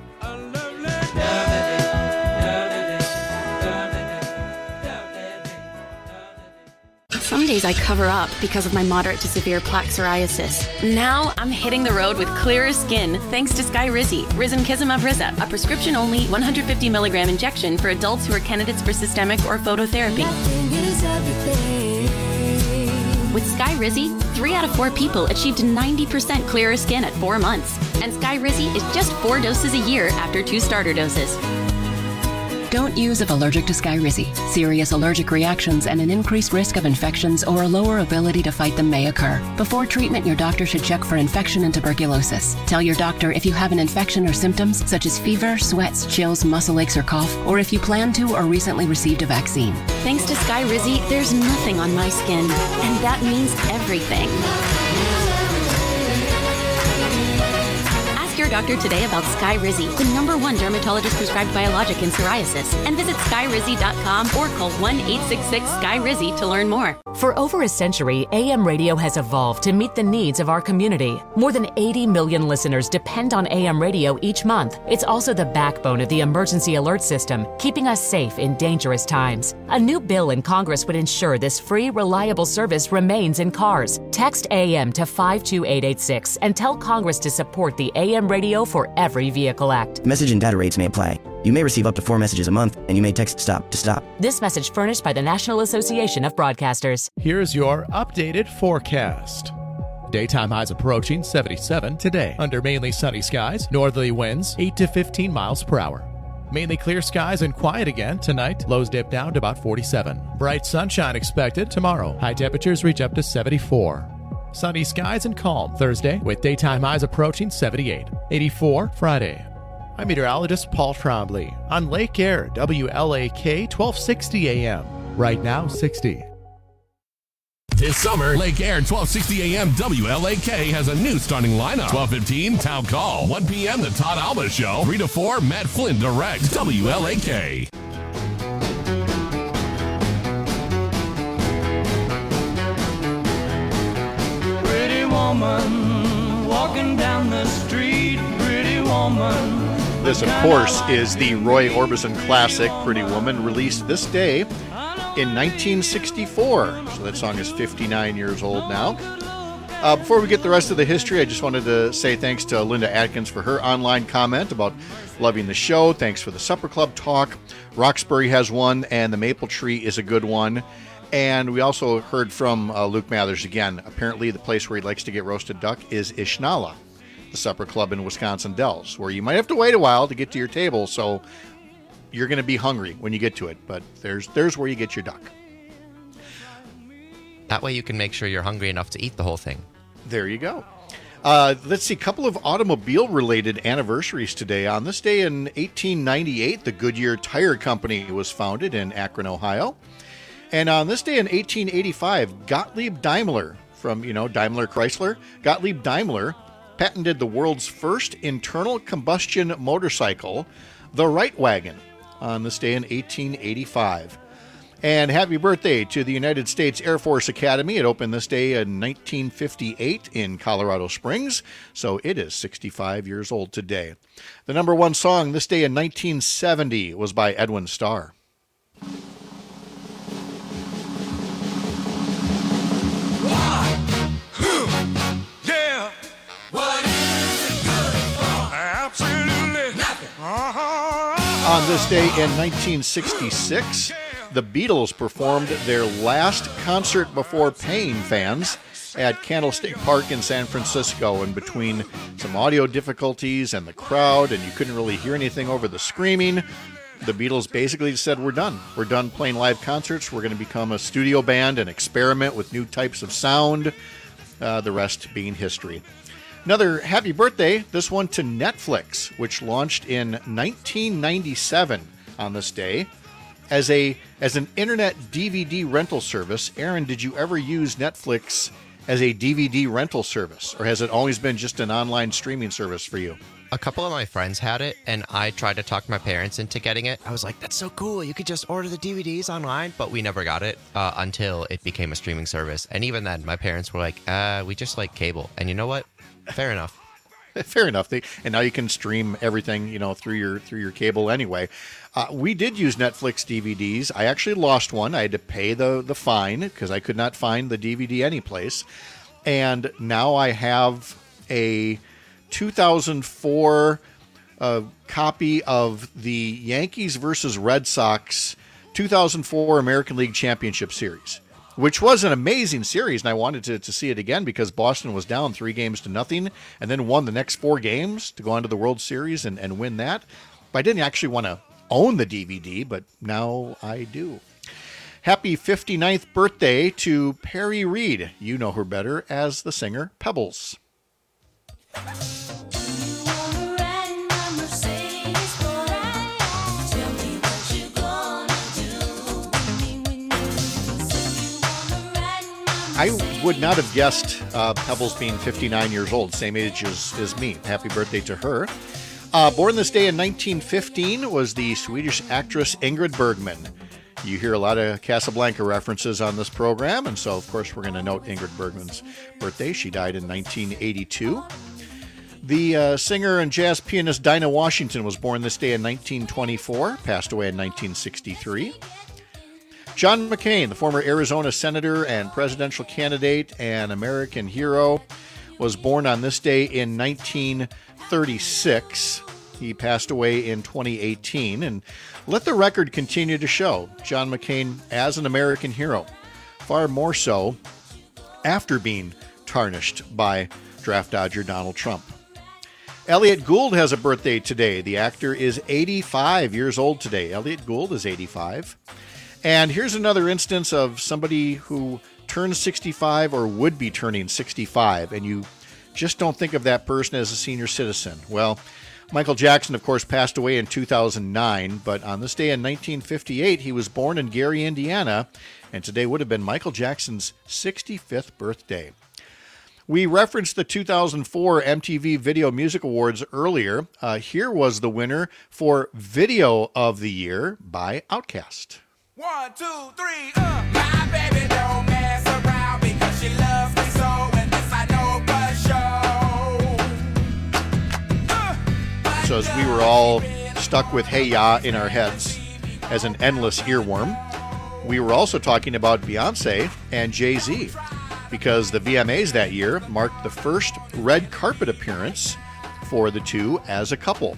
Some days I cover up because of my moderate to severe plaque psoriasis. Now I'm hitting the road with clearer skin thanks to Skyrizi, Risankizumab Riza, a prescription-only one hundred fifty milligram injection for adults who are candidates for systemic or phototherapy. With Skyrizi, three out of four people achieved ninety percent clearer skin at four months. And Skyrizi is just four doses a year after two starter doses. Don't use if allergic to Skyrizi. Serious allergic reactions and an increased risk of infections or a lower ability to fight them may occur. Before treatment, your doctor should check for infection and tuberculosis. Tell your doctor if you have an infection or symptoms such as fever, sweats, chills, muscle aches, or cough, or if you plan to or recently received a vaccine. Thanks to Skyrizi, there's nothing on my skin, and that means everything. Ask your doctor today about Skyrizi, the number one dermatologist prescribed biologic in psoriasis, and visit skyrizi dot com or call one eight six six Sky Rizzy to learn more. For over a century, A M radio has evolved to meet the needs of our community. More than eighty million listeners depend on A M radio each month. It's also the backbone of the emergency alert system, keeping us safe in dangerous times. A new bill in Congress would ensure this free, reliable service remains in cars. Text A M to five two eight eight six and tell Congress to support the A M Radio for Every Vehicle Act. Message and data rates may apply. You may receive up to four messages a month, and you may text STOP to stop. This message furnished by the National Association of Broadcasters. Here's your updated forecast. Daytime highs approaching seventy-seven today. Under mainly sunny skies, northerly winds eight to fifteen miles per hour. Mainly clear skies and quiet again tonight. Lows dip down to about forty-seven. Bright sunshine expected tomorrow. High temperatures reach up to seventy-four. Sunny skies and calm Thursday with daytime highs approaching seventy-eight. eighty-four Friday. I'm meteorologist Paul Trombley on Lake Air, W L A K twelve sixty A M. Right now, sixty. This summer, Lake Air twelve sixty A M W L A K has a new starting lineup. twelve fifteen, Town Call. one p.m., The Todd Alba Show. three to four, Matt Flynn Direct. W L A K. Pretty woman, walking down the street, pretty woman. This, of course, is the Roy Orbison classic, Pretty Woman, released this day in nineteen sixty-four. So that song is fifty-nine years old now. Uh, before we get the rest of the history, I just wanted to say thanks to Linda Atkins for her online comment about loving the show. Thanks for the Supper Club talk. Roxbury has one, and the Maple Tree is a good one. And we also heard from uh, Luke Mathers again. Apparently, the place where he likes to get roasted duck is Ishnala, the Supper Club in Wisconsin Dells, where you might have to wait a while to get to your table, so you're going to be hungry when you get to it. But there's there's where you get your duck. That way you can make sure you're hungry enough to eat the whole thing. There you go. Uh, let's see, a couple of automobile-related anniversaries today. On this day in eighteen ninety-eight, the Goodyear Tire Company was founded in Akron, Ohio. And on this day in eighteen eighty-five, Gottlieb Daimler, from, you know, Daimler Chrysler, Gottlieb Daimler patented the world's first internal combustion motorcycle, the Reitwagen, on this day in eighteen eighty-five. And happy birthday to the United States Air Force Academy. It opened this day in nineteen fifty-eight in Colorado Springs, so it is sixty-five years old today. The number one song this day in nineteen seventy was by Edwin Starr. Yeah. What is it good for? Absolutely nothing. Uh-huh. On this day in nineteen sixty-six, the Beatles performed their last concert before paying fans at Candlestick Park in San Francisco. And between some audio difficulties and the crowd, and you couldn't really hear anything over the screaming, the Beatles basically said, we're done. We're done playing live concerts. We're going to become a studio band and experiment with new types of sound. Uh, the rest being history. Another happy birthday, this one to Netflix, which launched in nineteen ninety-seven on this day as a as an internet D V D rental service. Aaron, did you ever use Netflix as a D V D rental service, or has it always been just an online streaming service for you? A couple of my friends had it, and I tried to talk my parents into getting it. I was like, that's so cool. You could just order the D V Ds online, but we never got it uh, until it became a streaming service. And even then, my parents were like, uh, we just like cable. And you know what? Fair enough. Fair enough. They, and now you can stream everything, you know, through your through your cable anyway. Uh, we did use Netflix D V Ds. I actually lost one. I had to pay the, the fine because I could not find the D V D anyplace. And now I have a two thousand four uh, copy of the Yankees versus Red Sox two thousand four American League Championship Series, which was an amazing series, and I wanted to, to see it again because Boston was down three games to nothing and then won the next four games to go on to the World Series and, and win that. But I didn't actually want to own the D V D, but now I do. Happy fifty-ninth birthday to Perry Reed. You know her better as the singer Pebbles. I would not have guessed uh, Pebbles being fifty-nine years old, same age as, as me. Happy birthday to her. Uh, born this day in nineteen fifteen was the Swedish actress Ingrid Bergman. You hear a lot of Casablanca references on this program, and so, of course, we're going to note Ingrid Bergman's birthday. She died in nineteen eighty-two. The uh, singer and jazz pianist Dinah Washington was born this day in nineteen twenty-four, passed away in nineteen sixty-three. John McCain, the former Arizona senator and presidential candidate and American hero, was born on this day in nineteen thirty-six. He passed away in twenty eighteen, and let the record continue to show John McCain as an American hero, far more so after being tarnished by draft dodger Donald Trump. Elliot Gould has a birthday today. The actor is eighty-five years old today. Elliot Gould is eighty-five. And here's another instance of somebody who turns sixty-five or would be turning sixty-five, and you just don't think of that person as a senior citizen. Well, Michael Jackson, of course, passed away in two thousand nine, but on this day in nineteen fifty-eight, he was born in Gary, Indiana, and today would have been Michael Jackson's sixty-fifth birthday. We referenced the two thousand four M T V Video Music Awards earlier. Uh, here was the winner for Video of the Year by Outkast. One, two, three, uh. My baby don't mess around because she loves me so, and this I know for sure. Uh. So as we were all stuck with Hey Ya in our heads as an endless earworm, we were also talking about Beyonce and Jay-Z, because the V M As that year marked the first red carpet appearance for the two as a couple.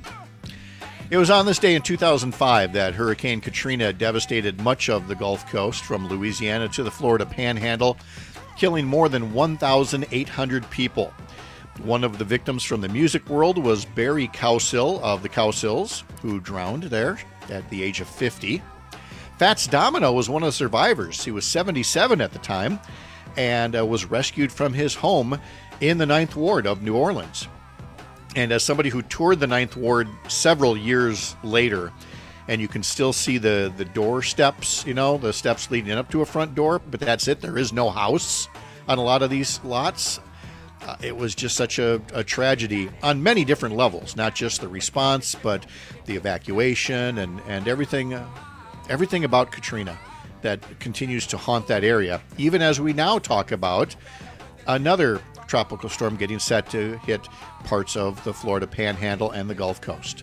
It was on this day in two thousand five that Hurricane Katrina devastated much of the Gulf Coast from Louisiana to the Florida Panhandle, killing more than one thousand eight hundred people. One of the victims from the music world was Barry Cowsill of the Cowsills, who drowned there at the age of fifty. Fats Domino was one of the survivors. He was seventy-seven at the time and uh, was rescued from his home in the Ninth Ward of New Orleans. And as somebody who toured the Ninth Ward several years later, and you can still see the, the door steps, you know, the steps leading up to a front door, but that's it. There is no house on a lot of these lots. Uh, it was just such a, a tragedy on many different levels, not just the response, but the evacuation and, and everything, uh, everything about Katrina that continues to haunt that area, even as we now talk about another tropical storm getting set to hit parts of the Florida Panhandle and the Gulf Coast.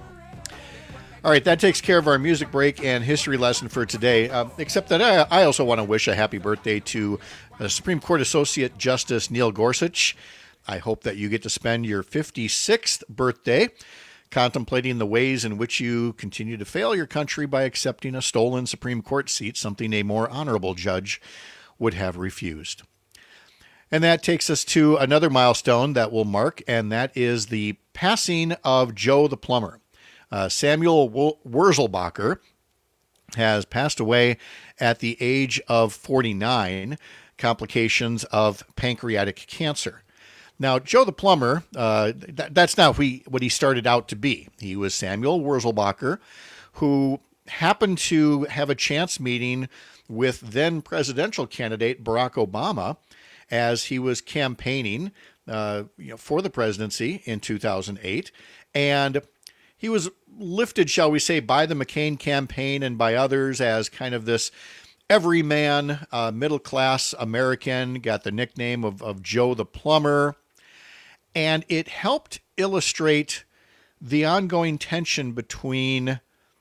All right, that takes care of our music break and history lesson for today, uh, except that I, I also want to wish a happy birthday to uh, Supreme Court Associate Justice Neil Gorsuch. I hope that you get to spend your fifty-sixth birthday contemplating the ways in which you continue to fail your country by accepting a stolen Supreme Court seat, something a more honorable judge would have refused. And that takes us to another milestone that we'll mark, and that is the passing of Joe the Plumber. Uh, Samuel Wurzelbacher has passed away at the age of forty-nine, complications of pancreatic cancer. Now, Joe the Plumber, uh, th- that's not who he, what he started out to be. He was Samuel Wurzelbacher, who happened to have a chance meeting with then presidential candidate Barack Obama as he was campaigning uh, you know, for the presidency in two thousand eight. And he was lifted, shall we say, by the McCain campaign and by others as kind of this everyman, uh, middle-class American, got the nickname of, of Joe the Plumber. And it helped illustrate the ongoing tension between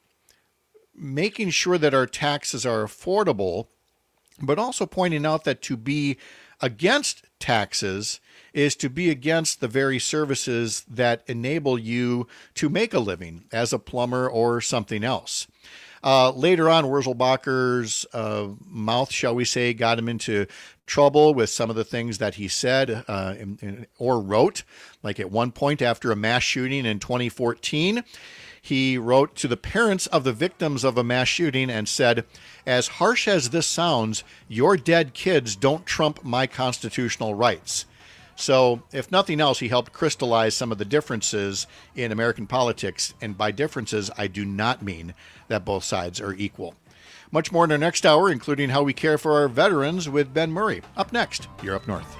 making sure that our taxes are affordable, but also pointing out that to be against taxes is to be against the very services that enable you to make a living as a plumber or something else. Uh, later on, Wurzelbacher's uh, mouth, shall we say, got him into trouble with some of the things that he said uh, in, in, or wrote. Like at one point after a mass shooting in twenty fourteen, he wrote to the parents of the victims of a mass shooting and said, "As harsh as this sounds, your dead kids don't trump my constitutional rights." So, if nothing else, he helped crystallize some of the differences in American politics. And by differences, I do not mean that both sides are equal. Much more in our next hour, including how we care for our veterans with Ben Murray. Up next, you're Up North.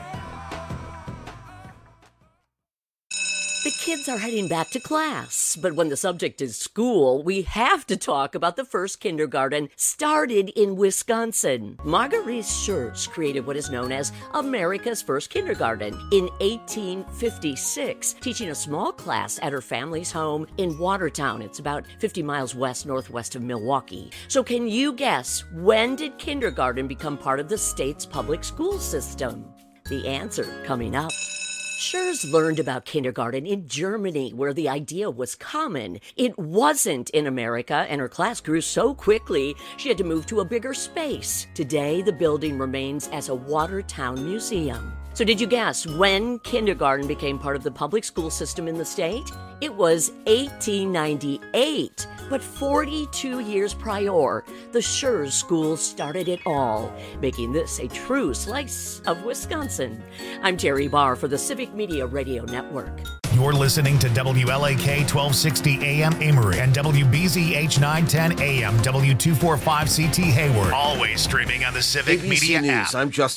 The kids are heading back to class, but when the subject is school, we have to talk about the first kindergarten started in Wisconsin. Marguerite Schurz created what is known as America's first kindergarten in eighteen fifty-six, teaching a small class at her family's home in Watertown. It's about fifty miles west northwest of Milwaukee. So can you guess, when did kindergarten become part of the state's public school system? The answer coming up. Schurz learned about kindergarten in Germany, where the idea was common. It wasn't in America, and her class grew so quickly, she had to move to a bigger space. Today, the building remains as a Watertown museum. So did you guess when kindergarten became part of the public school system in the state? It was eighteen ninety-eight, but forty-two years prior, the Schurz School started it all, making this a true slice of Wisconsin. I'm Terry Barr for the Civic Media Radio Network. You're listening to W L A K twelve sixty A M Amory and W B Z H nine ten A M W two forty-five C T Hayward. Always streaming on the Civic A B C Media News, app. I'm Justin